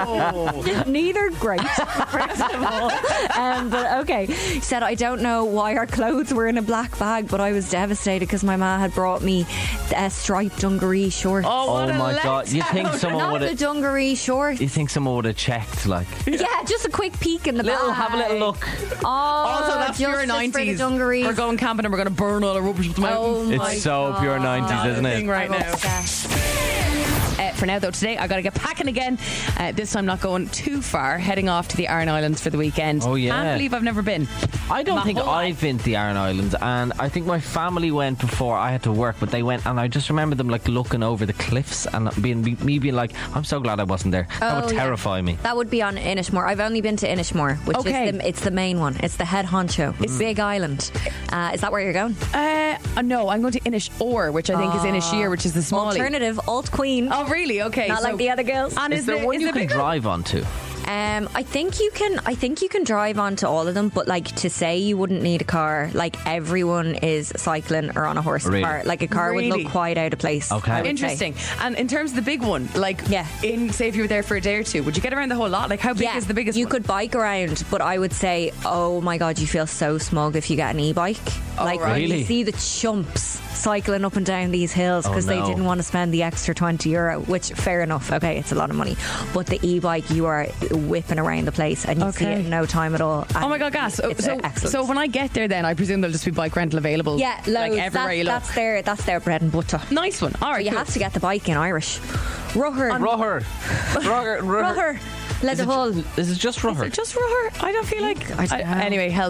Neither great, first of all. Um, but okay. She said, I don't know why our clothes were in a black bag, but I was devastated because my ma had brought me a striped dungaree short. Oh, what Oh a my god! You think someone Not would the have? dungaree short. You think someone would have checked? Like, Yeah, just a quick peek in the little, bag. have a little look. Oh, Also, that's pure justice for the nineties. dungarees. We're going camping and we're going to burn all the rubbish with the Oh mountains. my It's so pure nineties, isn't it? Thing right I'm now. obsessed. Uh, for now, though. Today, I got to get packing again. Uh, this time, not going too far. Heading off to the Aran Islands for the weekend. Oh, yeah. Can't believe I've never been. I don't My think whole I've life. been to the Aran Islands, and I think my family went before I had to work, but they went, and I just remember them like looking over the cliffs and being me being like, I'm so glad I wasn't there. That Oh, would yeah. terrify me. That would be on Inishmore. I've only been to Inishmore, which Okay. is the, it's the main one. It's the head honcho. It's Big Island. Uh, is that where you're going? Uh, uh, no, I'm going to Inish Or, which I think is Inisheer, which is the small. Alternative, Alt Queen. Oh, really? Okay. Not so- like the other girls. And Is, is, there the, one is you the can bigger- drive onto? Um, I think you can. I think you can drive onto all of them, but like to say you wouldn't need a car. Like everyone is cycling or on a horse Really? car. Like a car would Really? look quite out of place. Okay. I would say. Interesting. And in terms of the big one, like, Yeah. in say if you were there for a day or two, would you get around the whole lot? Like, how big Yeah, is the biggest you one? could bike around, but I would say, oh my god, you feel so smug if you get an e-bike. Oh, like right. when Really? you see the chumps cycling up and down these hills Oh, because no. they didn't want to spend the extra twenty euro, which fair enough. Okay, it's a lot of money, but the e-bike, you are whipping around the place and you see Okay. it in no time at all. Oh and my god, gas! So, it's so, excellent. so when I get there, then I presume there'll just be bike rental available. yeah, loads. like everywhere That- you look. that's their that's their bread and butter. Nice one. All right, You cool. have to get the bike in Irish. Ruher, Ruher. Ruher. Ruher. ruher, let Is the it, whole. ju- is it just Ruher? Is it just for her? I don't feel like. I don't know. Anyway, help.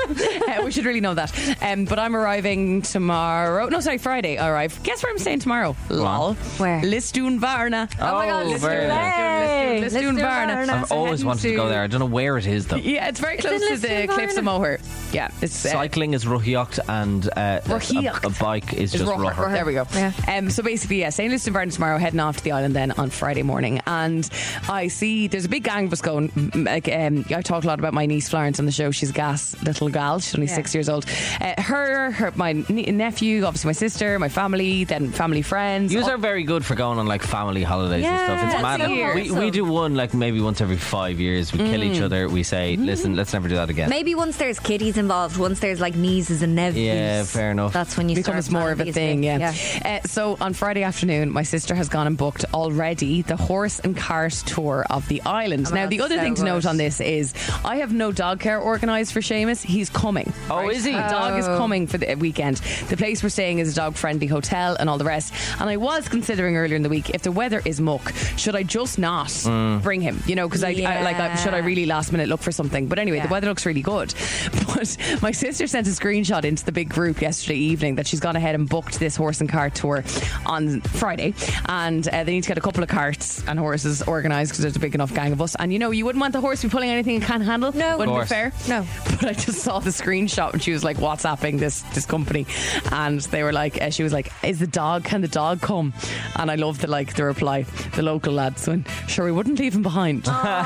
Uh, we should really know that. Um, but I'm arriving tomorrow. No, sorry, Friday. I arrive. Guess where I'm staying tomorrow? Lol. Where? Listune Varna. Oh my God, Listune very nice. Listune Varna. I've always wanted to go there. I don't know where it is though. Yeah, it's very close in to the Listune Cliffs of Moher. Yeah, it's uh, Cycling is Ruhiocht and uh, a, Ruhiocht. a bike is Is just Ruher. Ruher. There we go. Yeah. Um, so basically, yeah, Saint Lucia Varna tomorrow, heading off to the island then on Friday morning. And I see there's a big gang of us going. M- Like, um, I talk a lot about my niece Florence on the show. She's a gas little gal. She's only Yeah. six years old. Uh, her, her, my ne- nephew, obviously my sister, my family, then family friends. You all- are very good for going on like family holidays Yeah, and stuff. It's once mad. a year. We, we do one like maybe once every five years. We kill each other. We say, listen, let's never do that again. Maybe once there's kiddies involved, once there's like nieces and nephews. Yeah, fair enough. That's when you becomes start more of a planning thing, these yeah. things. Uh, so on Friday afternoon, my sister has gone and booked already the horse and cart tour of the island. Oh, now, the that's other so thing to note good. on this is I have no dog care organised for Seamus. He's coming. Oh, is he? The dog is coming for the weekend. The place we're staying is a dog-friendly hotel and all the rest. And I was considering earlier in the week, if the weather is muck, should I just not bring him? You know, because I, I like, I, should I really last minute look for something? But anyway, Yeah. the weather looks really good. But my sister sent a screenshot into the big group yesterday evening that she's gone ahead and booked this horse and cart tour on Friday, and uh, they need to get a couple of carts and horses organised because there's a big enough gang of us. And you know, you wouldn't want the horse to be pulling anything it can't handle. No. Wouldn't Of be fair. course. No. But I just saw the screenshot and she was like WhatsApping this this company, and they were like, uh, she was like, "Is the dog? Can the dog come?" And I love the like the reply, the local lads went, "Sure, we wouldn't leave him behind."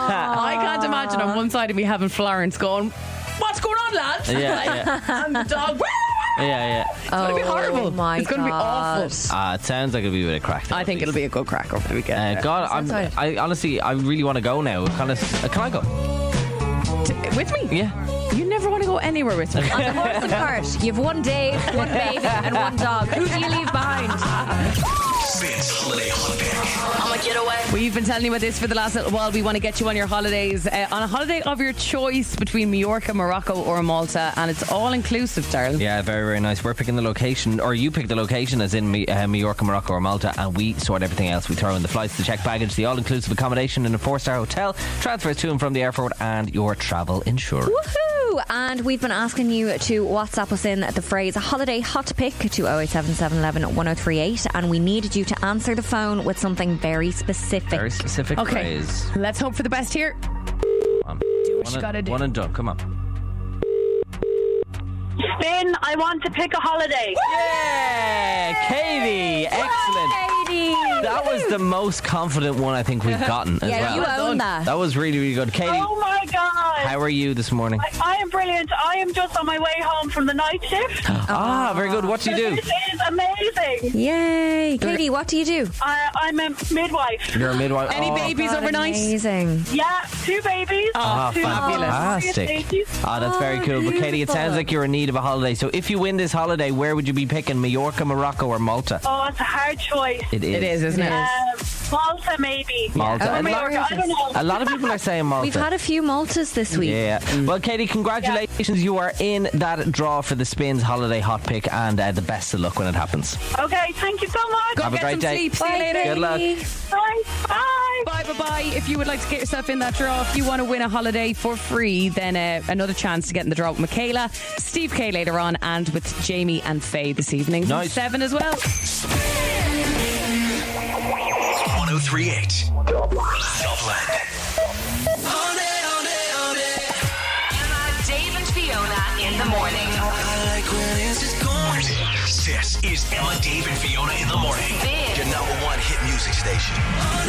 I can't imagine on one side of me having Florence going, "What's going on, lads?" Yeah, yeah. and the dog. Yeah, yeah. It's going to be horrible. Oh my it's going to be God. awful. Ah, it sounds like it'll be a bit of crack. I think it'll be a good crack over the weekend. Uh, God, I'm, excited. I honestly, I really want to go now. Kind of, uh, can I go? T- with me? Yeah. You never want to go anywhere with me. On the horse and cart, you've one day, one baby, and one dog. Who do you leave behind? Spins Holiday Hot Pick. On a getaway. We've been telling you about this for the last little while. We want to get you on your holidays, uh, on a holiday of your choice between Mallorca, Morocco, or Malta, and it's all inclusive, darling. Yeah, very, very nice. We're picking the location, or you pick the location, as in Mi- uh, Mallorca, Morocco, or Malta, and we sort everything else. We throw in the flights, the checked baggage, the all-inclusive accommodation in a four-star hotel, transfers to and from the airport, and your travel insurance. Woohoo! And we've been asking you to WhatsApp us in the phrase holiday hot pick to oh eight seven seven eleven one oh three eight, and we needed you to answer the phone with something very specific. Very specific Okay, phrase. let's hope for the best here. Um, Do what one you and- gotta do. One and done. Come on. Spin, I want to pick a holiday. Yeah, Katie, excellent. Katie! That was the most confident one I think we've gotten as Yeah, well. you own that. That was really, really good. Katie, Oh my God. how are you this morning? I, I am brilliant. I am just on my way home from the night shift. Ah, very good. What do you do? This is amazing. Yay! Katie, what do you do? I, I'm a midwife. You're a midwife. Any Oh, babies overnight? Amazing. Yeah, two babies. Ah, two fantastic. babies. Ah, that's very cool. But Katie, it sounds like you're in need of a holiday. So if you win this holiday, where would you be picking? Mallorca, Morocco, or Malta? Oh, it's a hard choice. It is. It is, isn't it? Um, Malta, maybe. Malta. Oh, a, my lot, God. I don't know. a lot of people are saying Malta. We've had a few Maltas this week. Yeah. Well, Katie, congratulations. You are in that draw for the Spins Holiday Hot Pick, and uh, the best of luck when it happens. Okay, thank you so much. Go Have a get great some day. sleep. See you Bye, later. Good luck. Bye. Bye. Bye, bye, bye. If you would like to get yourself in that draw, if you want to win a holiday for free, then uh, another chance to get in the draw with Michaela, Steve K later on, and with Jamie and Faye this evening. Nice. Seven as well. one oh three point eight Dublin. Emma, Dave, and Fiona in the morning. This is Emma, Dave, and Fiona in the morning. Spin. Your number one hit music station.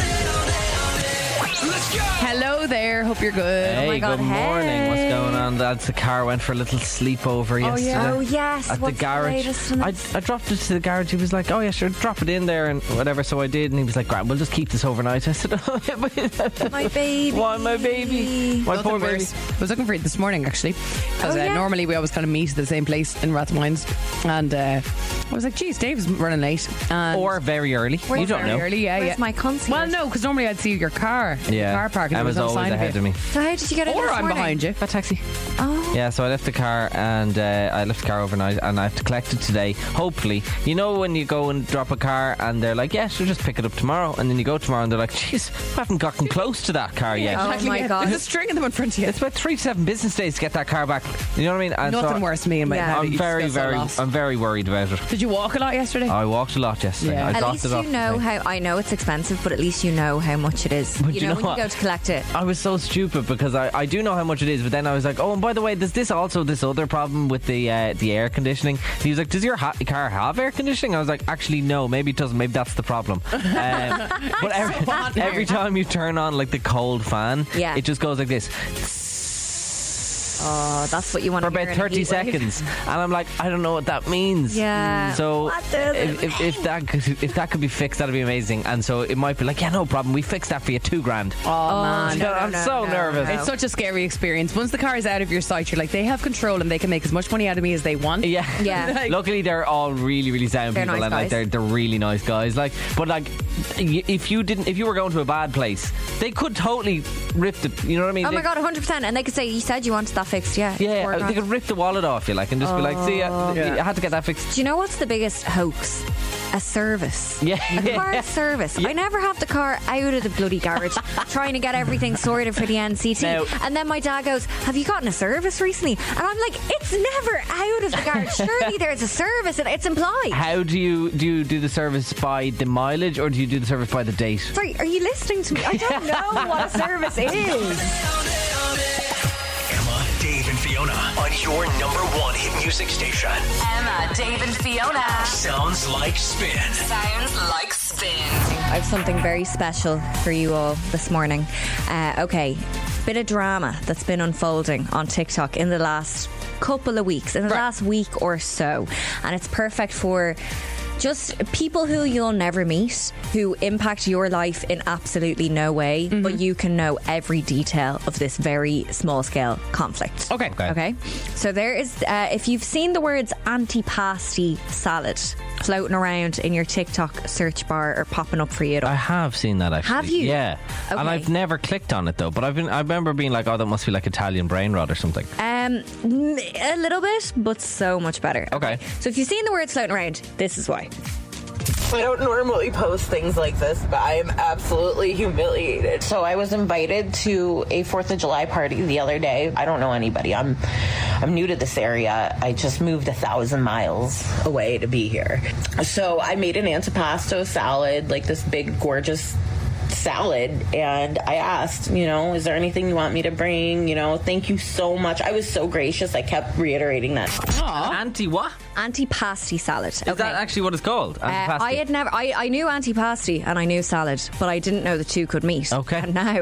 Let's go. Hello there. Hope you're good. Hey, my God, good morning. hey. What's going on, lads? The car went for a little sleepover yeah. yesterday. Oh, yes. At What's the garage. latest in I, this? I dropped it to the garage. He was like, oh, yeah, sure, drop it in there and whatever. So I did. And he was like, grand, we'll just keep this overnight. I said, oh, yeah, but My baby. why my baby? My Nothing poor baby. worse. I was looking for it this morning, actually. Because Oh, uh, yeah? normally we always kind of meet at the same place in Rathmines. And uh, I was like, geez, Dave's running late. And Or very early. you don't very know. early, yeah, Where's yeah. my concierge? Well, no, because normally I'd see your car. Yeah. Car park. And Emma's there was no always sign ahead of of it. me. So how did you get it Or this I'm morning? behind you. A taxi. Oh. Yeah, so I left the car and uh, I left the car overnight and I have to collect it today. Hopefully. You know when you go and drop a car and they're like, yeah, sure, just pick it up tomorrow. And then you go tomorrow and they're like, jeez, I haven't gotten close to that car yet. Oh, my God. There's a string of them in front of you. It's about three to seven business days to get that car back. You know what I mean? And Nothing so worse than me and my Yeah. how I'm you very, just feel so very, lost. I'm very worried about it. Did you walk a lot yesterday? I walked a lot yesterday. Yeah. I At dropped least it off you know today. how. I know it's expensive, but at least you know how much it is. But you you know, know when what? you go to collect it. I was so stupid because I, I do know how much it is, but then I was like, oh, and by the way, there's this also this other problem with the uh, the air conditioning. And he was like, does your ha- car have air conditioning? I was like, actually, no, maybe it doesn't. Maybe that's the problem. Um, but every, every time you turn on like the cold fan, Yeah. it just goes like this. Oh, that's what you want For to hear about in a thirty heat wave. seconds, and I'm like, I don't know what that means. Yeah. So What does it if, if, if that could, if that could be fixed, that'd be amazing. And so it might be like, yeah, no problem. We fixed that for you, two grand. Oh, man. no, no, I'm no, so no, nervous. no. It's such a scary experience. Once the car is out of your sight, you're like, they have control and they can make as much money out of me as they want. Yeah, Yeah. Like- Luckily, they're all really, really sound They're people, nice and like guys. they're they're really nice guys. Like, but like, y- if you didn't, if you were going to a bad place, they could totally rip the. You know what I mean? Oh They- my God, one hundred percent. And they could say, you said you wanted that fixed, yeah. Yeah, Four they grand. could rip the wallet off you, like, and just be like, see, I, I had to get that fixed. Do you know what's the biggest hoax? A service. Yeah. A car service. I never have the car out of the bloody garage trying to get everything sorted for the N C T. Now- and then my dad goes, have you gotten a service recently? And I'm like, it's never out of the garage. Surely there's a service. It's implied. How do you do you do the service by the mileage, or do you do the service by the date? Sorry, are you listening to me? I don't know what a service is. Emma, Dave, and Fiona on your number one hit music station. Emma, Dave, and Fiona. Sounds like Spin. Sounds like Spin. I have something very special for you all this morning. Uh, okay, bit of drama that's been unfolding on TikTok in the last couple of weeks, in the last week or so. And it's perfect for just people who you'll never meet, who impact your life in absolutely no way, but you can know every detail of this very small scale conflict. Okay. Okay. Okay, so there is, uh, if you've seen the words antipasti salad floating around in your TikTok search bar or popping up for you at all. I have seen that actually. Have you? Yeah, and Okay. I've never clicked on it though. But I've been. I remember being like, oh, that must be like Italian brain rot or something. Um, n- a little bit, but so much better. Okay. So if you've seen the words floating around, this is why. I don't normally post things like this, but I am absolutely humiliated. So I was invited to a fourth of July party the other day. I don't know anybody. I'm I'm new to this area. I just moved a thousand miles away to be here. So I made an antipasto salad, like this big, gorgeous salad, and I asked, you know, is there anything you want me to bring? You know, thank you so much. I was so gracious. I kept reiterating that. Anti what? Antipasti salad. Is that actually what it's called? Uh, Antipasti? I had never. I, I knew antipasti and I knew salad, but I didn't know the two could meet. Okay. And now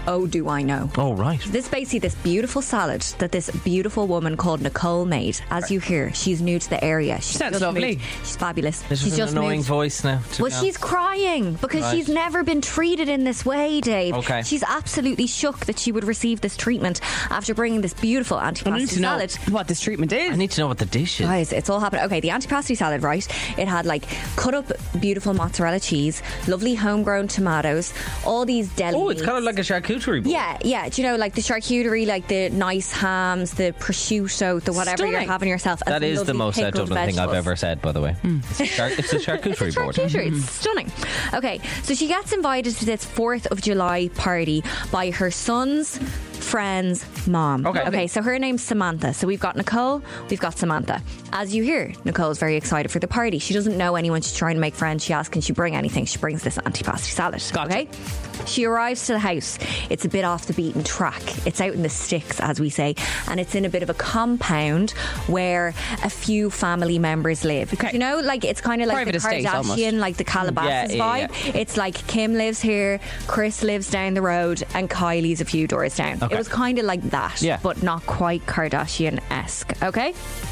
Oh, do I know? Oh, right. This basically this beautiful salad that this beautiful woman called Nicole made. As you hear, she's new to the area. She's Sounds just lovely. moved. She's fabulous. This she's is an just annoying moved. voice now. to Well, be she's honest. crying because Right. she's never been treated in this way, Dave. Okay. She's absolutely shook that she would receive this treatment after bringing this beautiful I need antipasti to know salad. what this treatment is. I need to know what the dish is. Guys, it's all happening. Okay, the antipasti salad, right? It had like cut up beautiful mozzarella cheese, lovely homegrown tomatoes, all these deli Oh, it's meats. kind of like a charcuterie board. Yeah, yeah. Do you know, like the charcuterie, like the nice hams, the prosciutto, the whatever Stunning. you're having yourself. and That some is the lovely most South pickled Dublin thing I've vegetables. ever said, by the way. It's, a char- it's a charcuterie It's a board. charcuterie. It's stunning. Okay, so she gets invited to this fourth of July party by her son's friend's mom. Okay. Okay, so her name's Samantha. So we've got Nicole, we've got Samantha. As you hear, Nicole's very excited for the party. She doesn't know anyone. She's trying to make friends. She asks, can she bring anything? She brings this antipasti salad. Gotcha. Okay? She arrives to the house. It's a bit off the beaten track. It's out in the sticks, as we say, and it's in a bit of a compound where a few family members live. Okay. You know, like it's kind of like Private the estate, Kardashian, almost. like the Calabasas Yeah, yeah, vibe. It's like Kim lives here, Chris lives down the road, and Kylie's a few doors down. Okay. It was kind of like that, Yeah. but not quite Kardashian-esque. Okay.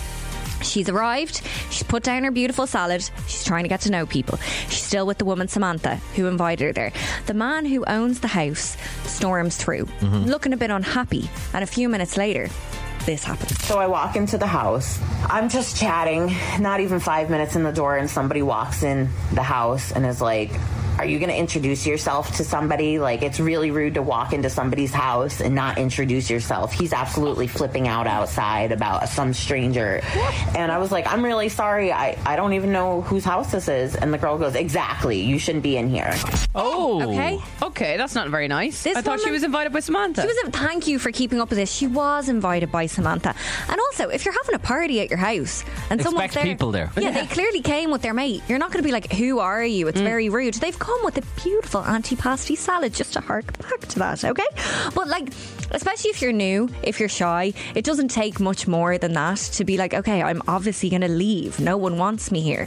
She's arrived, she's put down her beautiful salad, she's trying to get to know people. She's still with the woman Samantha who invited her there. The man who owns the house storms through, looking a bit unhappy, and a few minutes later, this happens. So I walk into the house. I'm just chatting, not even five minutes in the door, and somebody walks in the house and is like, are you going to introduce yourself to somebody? Like, it's really rude to walk into somebody's house and not introduce yourself. He's absolutely flipping out outside about some stranger. And I was like, I'm really sorry. I, I don't even know whose house this is. And the girl goes, exactly. You shouldn't be in here. Oh. Okay? Okay, that's not very nice. This I thought she woman- was invited by Samantha. She was a, thank you for keeping up with this. She was invited by Samantha. And also, if you're having a party at your house and someone's Expect there, people there. Yeah, they clearly came with their mate. You're not going to be like, who are you? It's very rude. They've come with a beautiful antipasti salad, just to hark back to that, okay? But like, especially if you're new, if you're shy, it doesn't take much more than that to be like, okay, I'm obviously going to leave. No one wants me here.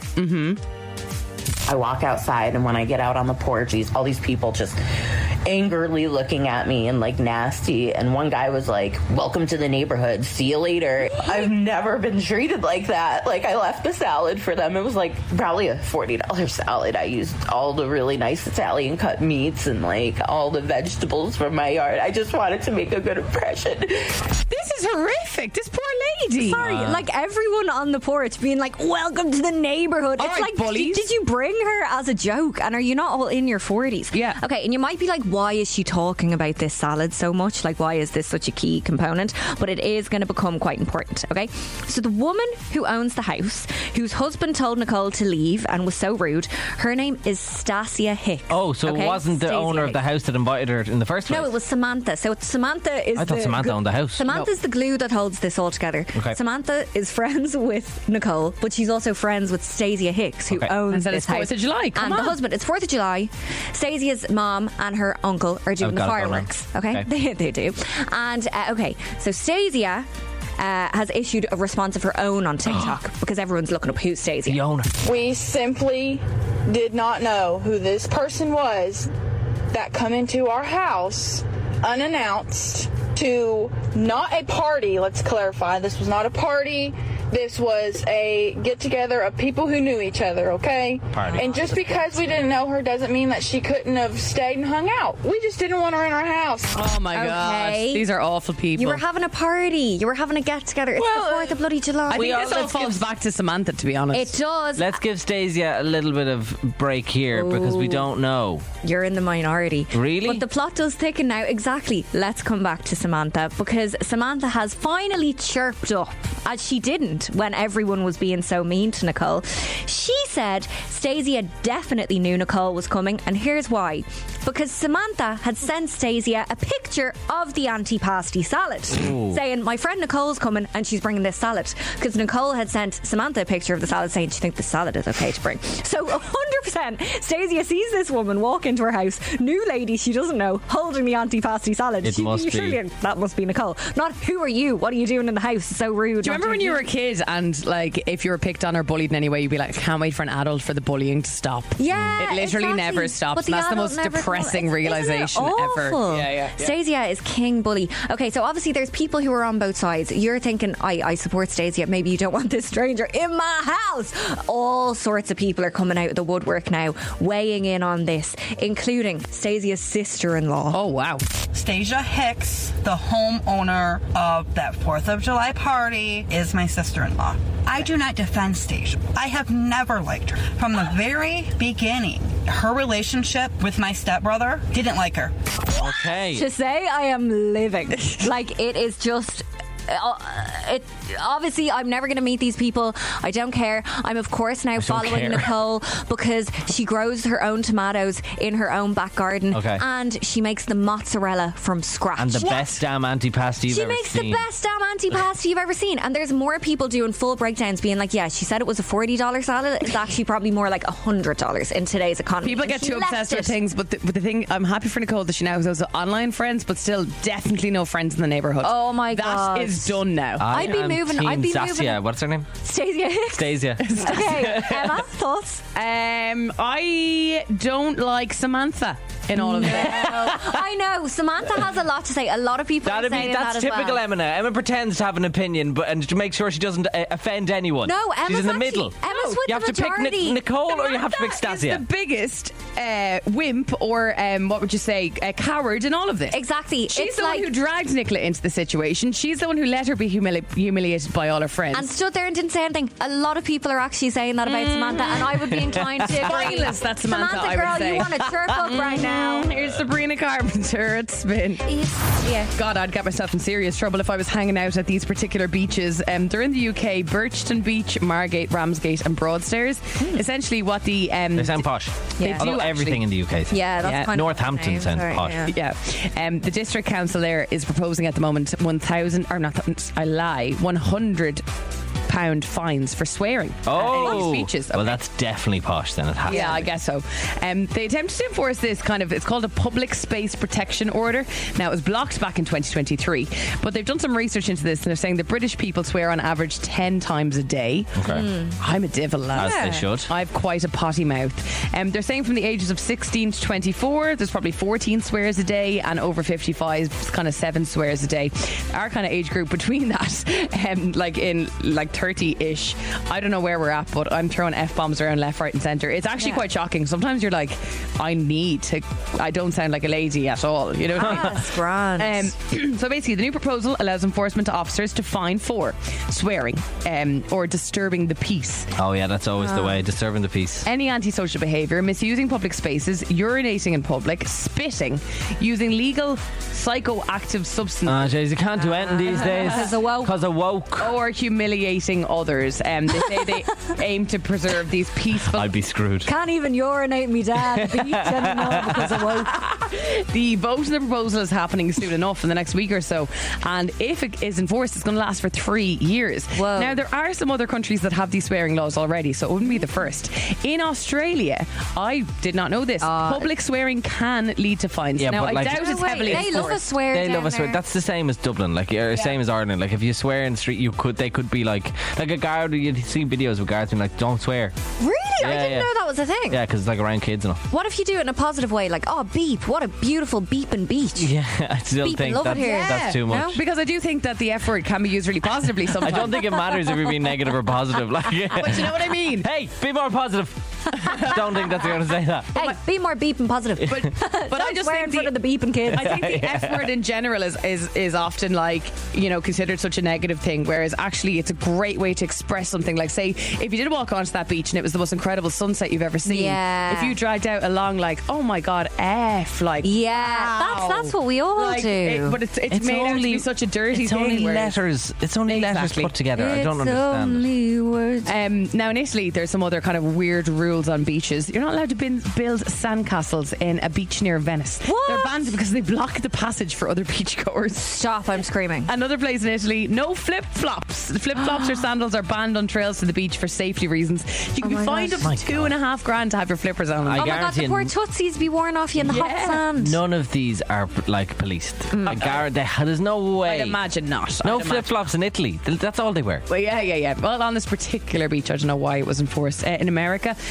I walk outside, and when I get out on the porch, these, all these people just angrily looking at me and like nasty. And one guy was like, welcome to the neighborhood. See you later. I've never been treated like that. Like, I left the salad for them. It was like probably a forty dollars salad. I used all the really nice Italian cut meats and like all the vegetables from my yard. I just wanted to make a good impression. This is horrific. This poor lady. Sorry, like everyone on the porch being like, welcome to the neighborhood. All It's right, like, bullies. did, did you bring her as a joke? And are you not all in your forties? Yeah. Okay, and you might be like, why is she talking about this salad so much? Like, why is this such a key component? But it is going to become quite important, okay? So the woman who owns the house, whose husband told Nicole to leave and was so rude, her name is Stasia Hicks. Oh, so okay? it wasn't the Stasia owner of the Hicks. house that invited her in the first place? No, it was Samantha. So it's Samantha is I thought the Samantha gl- owned the house. Samantha's the glue that holds this all together. Okay. Samantha is friends with Nicole, but she's also friends with Stasia Hicks, who Okay. owns And said this it's fourth house. of July. Come and on. the husband, it's fourth of July. Stasia's mom and her uncle are doing I've the got it going fireworks. on. Okay? Okay. They, they do. And, uh, okay, so Stasia uh, has issued a response of her own on TikTok because everyone's looking up who's Stasia. The owner. We simply did not know who this person was that come into our house unannounced to not a party. Let's clarify. This was not a party. This was a get-together of people who knew each other, okay? Party. And just because we didn't know her doesn't mean that she couldn't have stayed and hung out. We just didn't want her in our house. Oh my Okay. gosh. These are awful people. You were having a party. You were having a get-together. It's Well, the fourth of bloody July. I We think all- this all let's falls give- back to Samantha, to be honest. It does. Let's give Stasia a little bit of break here because we don't know. You're in the minority. Really? But the plot does thicken now. Exactly. Let's come back to Samantha because Samantha has finally chirped up, as she didn't when everyone was being so mean to Nicole. She said Stasia definitely knew Nicole was coming, and here's why. Because Samantha had sent Stasia a picture of the antipasti salad, Ooh. saying, my friend Nicole's coming and she's bringing this salad. Because Nicole had sent Samantha a picture of the salad saying she thinks the salad is okay to bring. So one hundred percent Stasia sees this woman walk into her house, new lady she doesn't know, holding the antipasti salad. It She- must be. surely that must be Nicole. Not, who are you? What are you doing in the house? It's so rude. Do you not remember when to- you were a kid and, like, if you were picked on or bullied in any way, you'd be like, I can't wait for an adult for the bullying to stop. Yeah, It literally exactly. never stops. But And the that's the adult most never depressing depressing Isn't it realization ever. awful? Yeah, yeah, yeah. Stasia is king bully. Okay, so obviously there's people who are on both sides. You're thinking, I, I support Stasia. Maybe you don't want this stranger in my house. All sorts of people are coming out of the woodwork now, weighing in on this, including Stasia's sister-in-law. Oh, wow. Stasia Hicks, the homeowner of that fourth of July party, is my sister-in-law. I do not defend Stasia. I have never liked her. From the very beginning, her relationship with my stepbrother, didn't like her. Okay. To say I am living. Like, it is just... Uh, it obviously I'm never going to meet these people. I don't care. I'm of course now following care. Nicole because she grows her own tomatoes in her own back garden, Okay. and she makes the mozzarella from scratch. And the best damn antipasti you've She ever makes seen. the best damn antipasti you've ever seen. And there's more people doing full breakdowns being like, yeah, she said it was a forty dollars salad. It's actually probably more like one hundred dollars in today's economy. People And get she too left obsessed it. with things, but the, but the thing, I'm happy for Nicole that she now has those online friends, but still definitely no friends in the neighbourhood. Oh my That God. is done now. I I'd be am moving- Team I'd be Stasia. moving- What's her name? Stasia Hicks. Stasia. Okay, Emma, thoughts? Um, I don't like Samantha in all of this. I know Samantha has a lot to say. A lot of people That'd are saying be, that's that as typical well. Emma now. Emma pretends to have an opinion, but and to make sure she doesn't uh, offend anyone. No, Emma's she's in the actually- middle. Emma's with you have the to pick majority. Nic- Nicole, or you have to pick Samantha is Stasia. the biggest uh, wimp, or um, what would you say, a coward in all of this. Exactly. She's It's the like one who dragged Nicola into the situation. She's the one who let her be humili- humiliated by all her friends. and stood there and didn't say anything. A lot of people are actually saying that about Samantha, and I would be inclined to agree. Spineless, that's Samantha, I would girl, say. you want to chirp up right now. Here's Sabrina Carpenter at Spin. Yeah. God, I'd get myself in serious trouble if I was hanging out at these particular beaches. Um, they're in the U K: Birchton Beach, Margate, Ramsgate, and Broadstairs. Essentially, what the um, They sound posh. They Yeah. do Although everything actually. in the U K. is- Yeah, that's Yeah. kind Northampton of sounds posh. Yeah. Yeah, um, the district council there is proposing at the moment one thousand, or not, I lie, one hundred pound fines for swearing Oh, at any of these beaches. well, Okay. that's definitely posh. Then it has. Yeah, to I be. guess so. Um, they attempted to enforce this kind of, it's called a public space protection order. Now, it was blocked back in twenty twenty-three, but they've done some research into this, and they're saying that British people swear on average ten times a day. Okay. I'm a divil, lad. As they should. I've quite a potty mouth. Um, they're saying from the ages of sixteen to twenty-four, there's probably fourteen swears a day, and over fifty-five, it's kind of seven swears a day. Our kind of age group between that, um, like in like thirty-ish, I don't know where we're at, but I'm throwing F-bombs around left, right and centre. It's actually Yeah. quite shocking. Sometimes you're like, I need to, I don't sound like a lady at all. You know what I mean? That's grand. Um, so basically, the new proposal allows enforcement officers to fine for swearing um, or disturbing the peace. Oh yeah, that's always the way. Disturbing the peace. Any antisocial behaviour, misusing public spaces, urinating in public, spitting, using legal psychoactive substances. Ah, jeez, you can't do anything these days. Because of woke. Because of woke. Or humiliating others. Um, they say they aim to preserve these peaceful. I'd be screwed. Can't even urinate me dad at the beach anymore because of woke. The vote on the proposal is happening soon enough in the next week or so, and if it is enforced, it's going to last for three years. Whoa. Now, there are some other countries that have these swearing laws already, so it wouldn't be the first. In Australia, I did not know this. Uh, Public swearing can lead to fines. Yeah, now, but I like- doubt No it's way. heavily They love a enforced. swear. They down love us. there. That's the same as Dublin, like or same as Ireland. Like if you swear in the street, you could they could be like like a guard. You see videos of guards being like, "Don't swear." Really? I Yeah, didn't yeah. know that was a thing. Yeah, because it's like around kids and all. What if you do it in a positive way? Like, oh, beep. What a beautiful beeping beach. Yeah, I still Beep, think love it that's, here. that's too No? much. Because I do think that the F word can be used really positively I sometimes. don't think it matters if you're being negative or positive. Like, But you know what I mean? Hey, be more positive. Don't think that they're going to say that. Hey, be more beeping positive. But, but I Don't just swear think in front the, of the beeping kids. I think the F word in general is, is is often like, you know, considered such a negative thing, whereas actually it's a great way to express something. Like, say, if you did walk onto that beach and it was the most incredible sunset you've ever seen, Yeah. if you dragged out along like, oh my God, F, like, Yeah, wow. that's that's what we all Like, do. it- but it's, it's, It's made out to only- be such a dirty It's thing. only whereas- letters. It's only letters Exactly. put together. I don't It's understand it. only words. Um, now in Italy, there's some other kind of weird rules on beaches. You're not allowed to bin- build sandcastles in a beach near Venice. What? They're banned because they block the passage for other beachgoers. Stop! I'm screaming. Another place in Italy, no flip flops. Flip flops or sandals are banned on trails to the beach for safety reasons. You can Oh be my fined God. up My to two God. and a half grand to have your flippers on. I Oh my God, the guarantee poor n- tootsies be worn off you in the hot Yeah. sand. None of these are like policed. I gar- they, there's no way. I'd imagine not. No I'd imagine. flip flops in Italy. Th- That's all they wear. Well, yeah, yeah, yeah. Well, on this particular beach, I don't know why it was enforced. Uh, in America,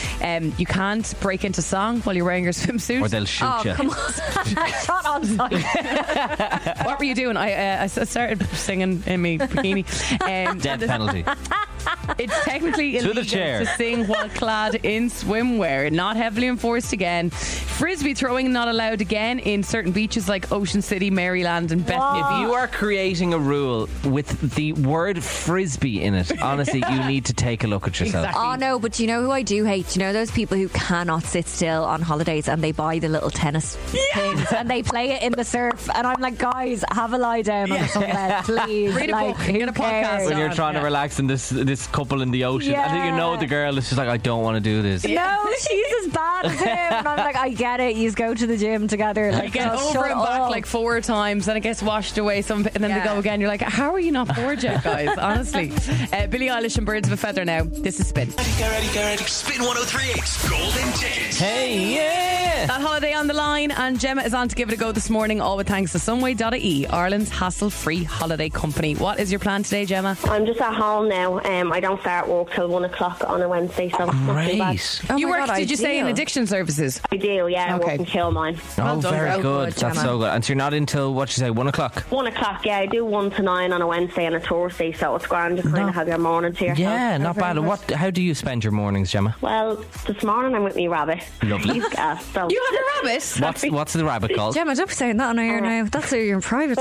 Um, you can't break into song while you're wearing your swimsuit. Or they'll shoot Oh, you. come on. Shot on sight. What were you doing? I, uh, I started singing in my bikini. Um, Death penalty. It's technically To the illegal chair. to sing while clad in swimwear. Not heavily enforced again. Frisbee throwing not allowed again in certain beaches like Ocean City, Maryland, and Bethany. If you are creating a rule with the word frisbee in it, honestly, you need to take a look at yourself. Exactly. Oh no, but you know who I do hate? You know those people who cannot sit still on holidays and they buy the little tennis things and they play it in the surf, and I'm like, guys, have a lie down on the sunbed, please. Read a like, book, who get a podcast cares? When you're on, trying to yeah. relax in this this couple in the ocean, I think you know Yeah. the girl is just like, I don't want to do this. No, she's as bad as him. And I'm like, I get it. You go to the gym together. Like, You get oh, over shut and back up. like four times, then it gets washed away. Some, and then Yeah. they go again. You're like, how are you not bored yet, guys? Honestly, uh, Billie Eilish and Birds of a Feather. Now, this is Spin. Get ready, get ready. Spin one oh three point eight Golden Ticket. Hey, yeah! That holiday on the line, and Gemma is on to give it a go this morning. All with thanks to Sunway dot I E, Ireland's hassle-free holiday company. What is your plan today, Gemma? I'm just at home now. Um, I don't start work till one o'clock on a Wednesday, so it's not too bad. Great. Oh you my work? God, did you say in ideal. addiction services? I do, yeah. I Okay. work in Kilmine. Oh, done, very girl. good. Good, That's Gemma. so good. And so you're not until, what you say, one o'clock? One o'clock, yeah. I do one to nine on a Wednesday and a Thursday, so it's grand. You kind No. of have your mornings here. Yeah, not bad. What? How do you spend your mornings, Gemma? Well, this morning I'm with me rabbit. Lovely. He's gas, so. You have a rabbit? What's what's the rabbit called? Gemma, don't be saying that on air now. That's who you're in private.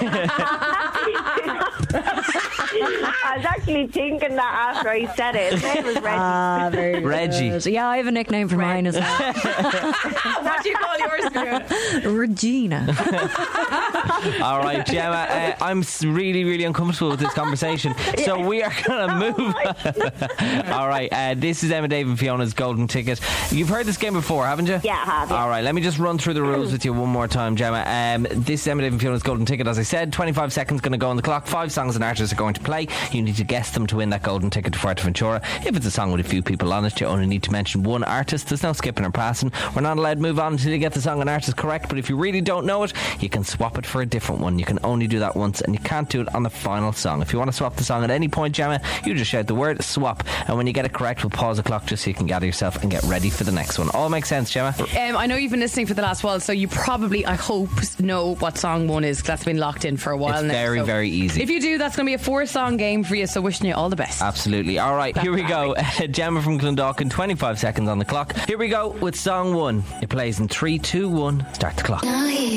I was actually thinking that after I said it. His name was Reggie. Ah, very Reggie. good. Yeah, I have a nickname for mine as well. What do you call yours, Fiona? Regina. All right, Gemma, uh, I'm s- really, really uncomfortable with this conversation. So we are going to move. All right, uh, this is Emma, Dave and Fiona's Golden Ticket. You've heard this game before, haven't you? Yeah, I have. Yeah. All right, let me just run through the rules with you one more time, Gemma. Um, this is Emma, Dave and Fiona's Golden Ticket. As I said, twenty-five seconds going to go on the clock. Five songs and artists are going to play. You need to guess them to win that Golden Ticket to Fuerteventura. If it's a song with a few people on it, you only need to mention one artist. There's no skipping or passing. We're not allowed to move on until you get the song and artist correct, but if you really don't know it, you can swap it for a different one. You can only do that once, and you can't do it on the final song. If you want to swap the song at any point, Gemma, you just shout the word swap, and when you get it correct, we'll pause the clock just so you can gather yourself and get ready for the next one. All makes sense, Gemma? Um, I know you've been listening for the last while, so you probably, I hope, know what song one is, 'cause that's been locked in for a while It's now. very, so very easy. If you do, that's going to be a four-song game for you, so wishing you all the best. Absolutely. All right, here we go. Gemma from Clondalkin, twenty-five seconds on the clock. Here we go with song one. It plays in three, two, one. Start the clock.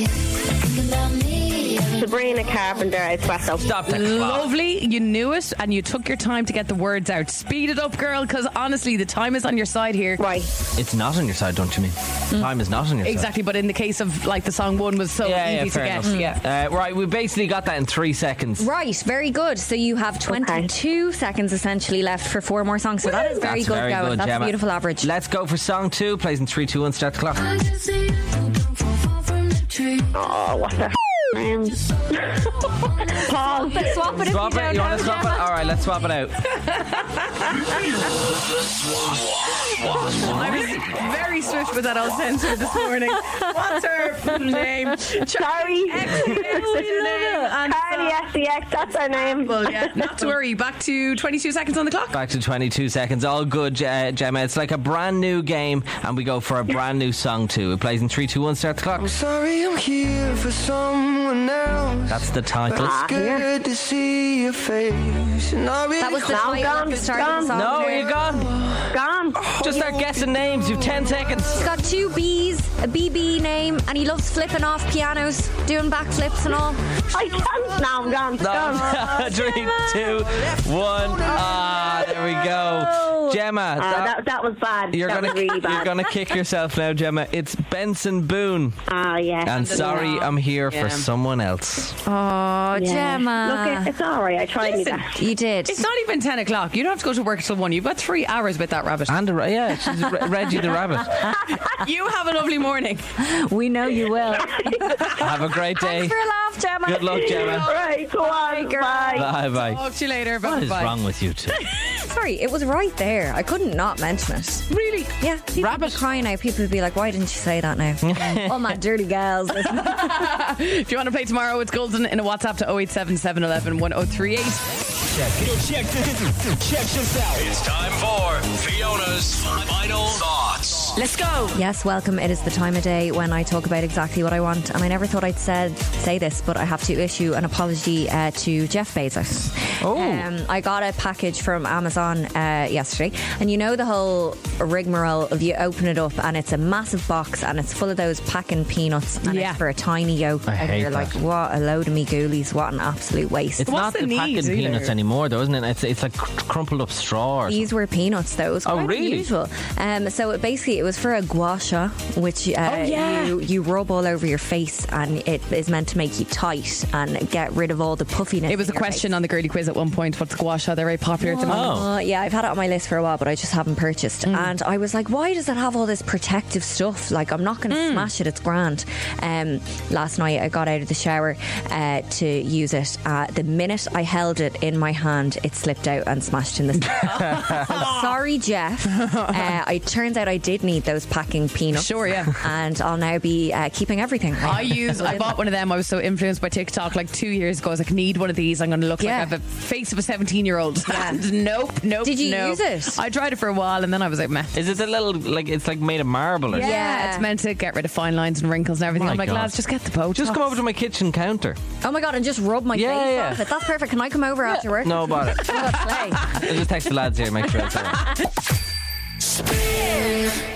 Sabrina Carpenter, Espresso. Stop that clock. Lovely, you knew it, and you took your time to get the words out. Speed it up, girl, because honestly, the time is on your side here. Right. It's not on your side, don't you mean? Time is not on your side. Exactly, but in the case of like the song one was so Yeah, yeah, easy to fair get. enough. Yeah. Uh, right, we basically got that in three seconds. Right, very good. So you have twenty-two seconds essentially left for four more songs. So that is very That's good very going. good, That's Gemma. a beautiful average. Let's go for song two. Plays in three, two, one. Start the clock. Oh, what the name? Paul. Swap it, swap it if Swap you it. don't You know, want to swap it? Gemma. All right, let's swap it out. I was very swift with that old censor this morning. What's her name? Sorry. And Carly S C X, that's her name. well, yeah, not to worry. Back to twenty-two seconds on the clock. Back to twenty-two seconds. All good, uh, Gemma. It's like a brand new game, and we go for a brand new song too. It plays in three, two, one. Start the clock. Sorry, I'm here for someone else. That's the title. Ah, Good to see your face. Not really That was the Now title gone, at the start of gone. the song. No, there. you're gone. Gone. Just start guessing names. You've ten seconds. He's got two B's, a B B name, and he loves flipping off pianos, doing backflips and all. I can't. Now I'm gone. Gone. No. Three, two, one. Ah, there we go. Gemma, Uh, that, that, that was bad. you're that gonna was really bad. you're gonna kick yourself now, Gemma. It's Benson Boone. Ah, yeah. And sorry, I'm here Yeah. for someone else. Oh, Yeah. Gemma. Look, it- it's all right. I tried my Listen, best. You did. It's not even ten o'clock. You don't have to go to work till one. You've got three hours with that rabbit. And a, ra- yeah, she's Re- Reggie the rabbit. You have a lovely morning. We know you will. Have a great day. Thanks for a laugh, Gemma. Good luck, Gemma. All right, go on. Bye. Bye bye. Talk to you later. Bye What is bye. wrong with you two? Sorry, it was right there. I couldn't not mention it. Really? Yeah, people would be crying out. People would be like, "Why didn't you say that now?" Oh my dirty girls! If you want to play tomorrow, it's Golden in a WhatsApp to oh eight seven, seven one one, one oh three eight. Check, check, check this out. It's time for Fiona's final Let's go. Yes, welcome. It is the time of day when I talk about exactly what I want, and I never thought I'd said say this, but I have to issue an apology uh, to Jeff Bezos. Oh. Um, I got a package from Amazon uh, yesterday, and you know the whole rigmarole of you open it up and it's a massive box and it's full of those packing peanuts and Yeah. it's for a tiny yolk. I and hate you're that. like, what a load of me ghoulies, what an absolute waste. It's What's not the the, packing need, peanuts either? anymore, though, isn't it? It's it's like cr- crumpled up straw. Or These were peanuts, though. It was Oh, quite really? unusual. Um, so it basically, it was for a gua sha, which uh, Oh, yeah. you, you rub all over your face, and it is meant to make you tight and get rid of all the puffiness. It was a in your question face. on the girly quiz at one point. What's gua sha? They're very popular at the moment. Oh. Uh, yeah, I've had it on my list for a while, but I just haven't purchased. Mm. And I was like, why does it have all this protective stuff? Like, I'm not going to Mm. smash it. It's grand. Um, last night, I got out of the shower uh, to use it. Uh, the minute I held it in my hand, it slipped out and smashed in the so sorry, Jeff. Uh, it turns out I did need those packing peanuts. Sure, yeah. And I'll now be uh, keeping everything. I used, I bought one of them. I was so influenced by TikTok like two years ago. I was like, need one of these. I'm going to look Yeah. like I have a face of a seventeen year old. Yeah. And nope, nope. Did you nope. use it? I tried it for a while and then I was like, meh. Is it a little like it's like made of marble or Yeah, something? Yeah. it's meant to get rid of fine lines and wrinkles and everything. My I'm like, God. lads, just get the boat. Just come over to my kitchen counter. Oh my God, and just rub my Yeah, face yeah. off it. That's perfect. Can I come over after work? No bother. Oh, play. I'll just text the lads here and make sure it's all right. Spin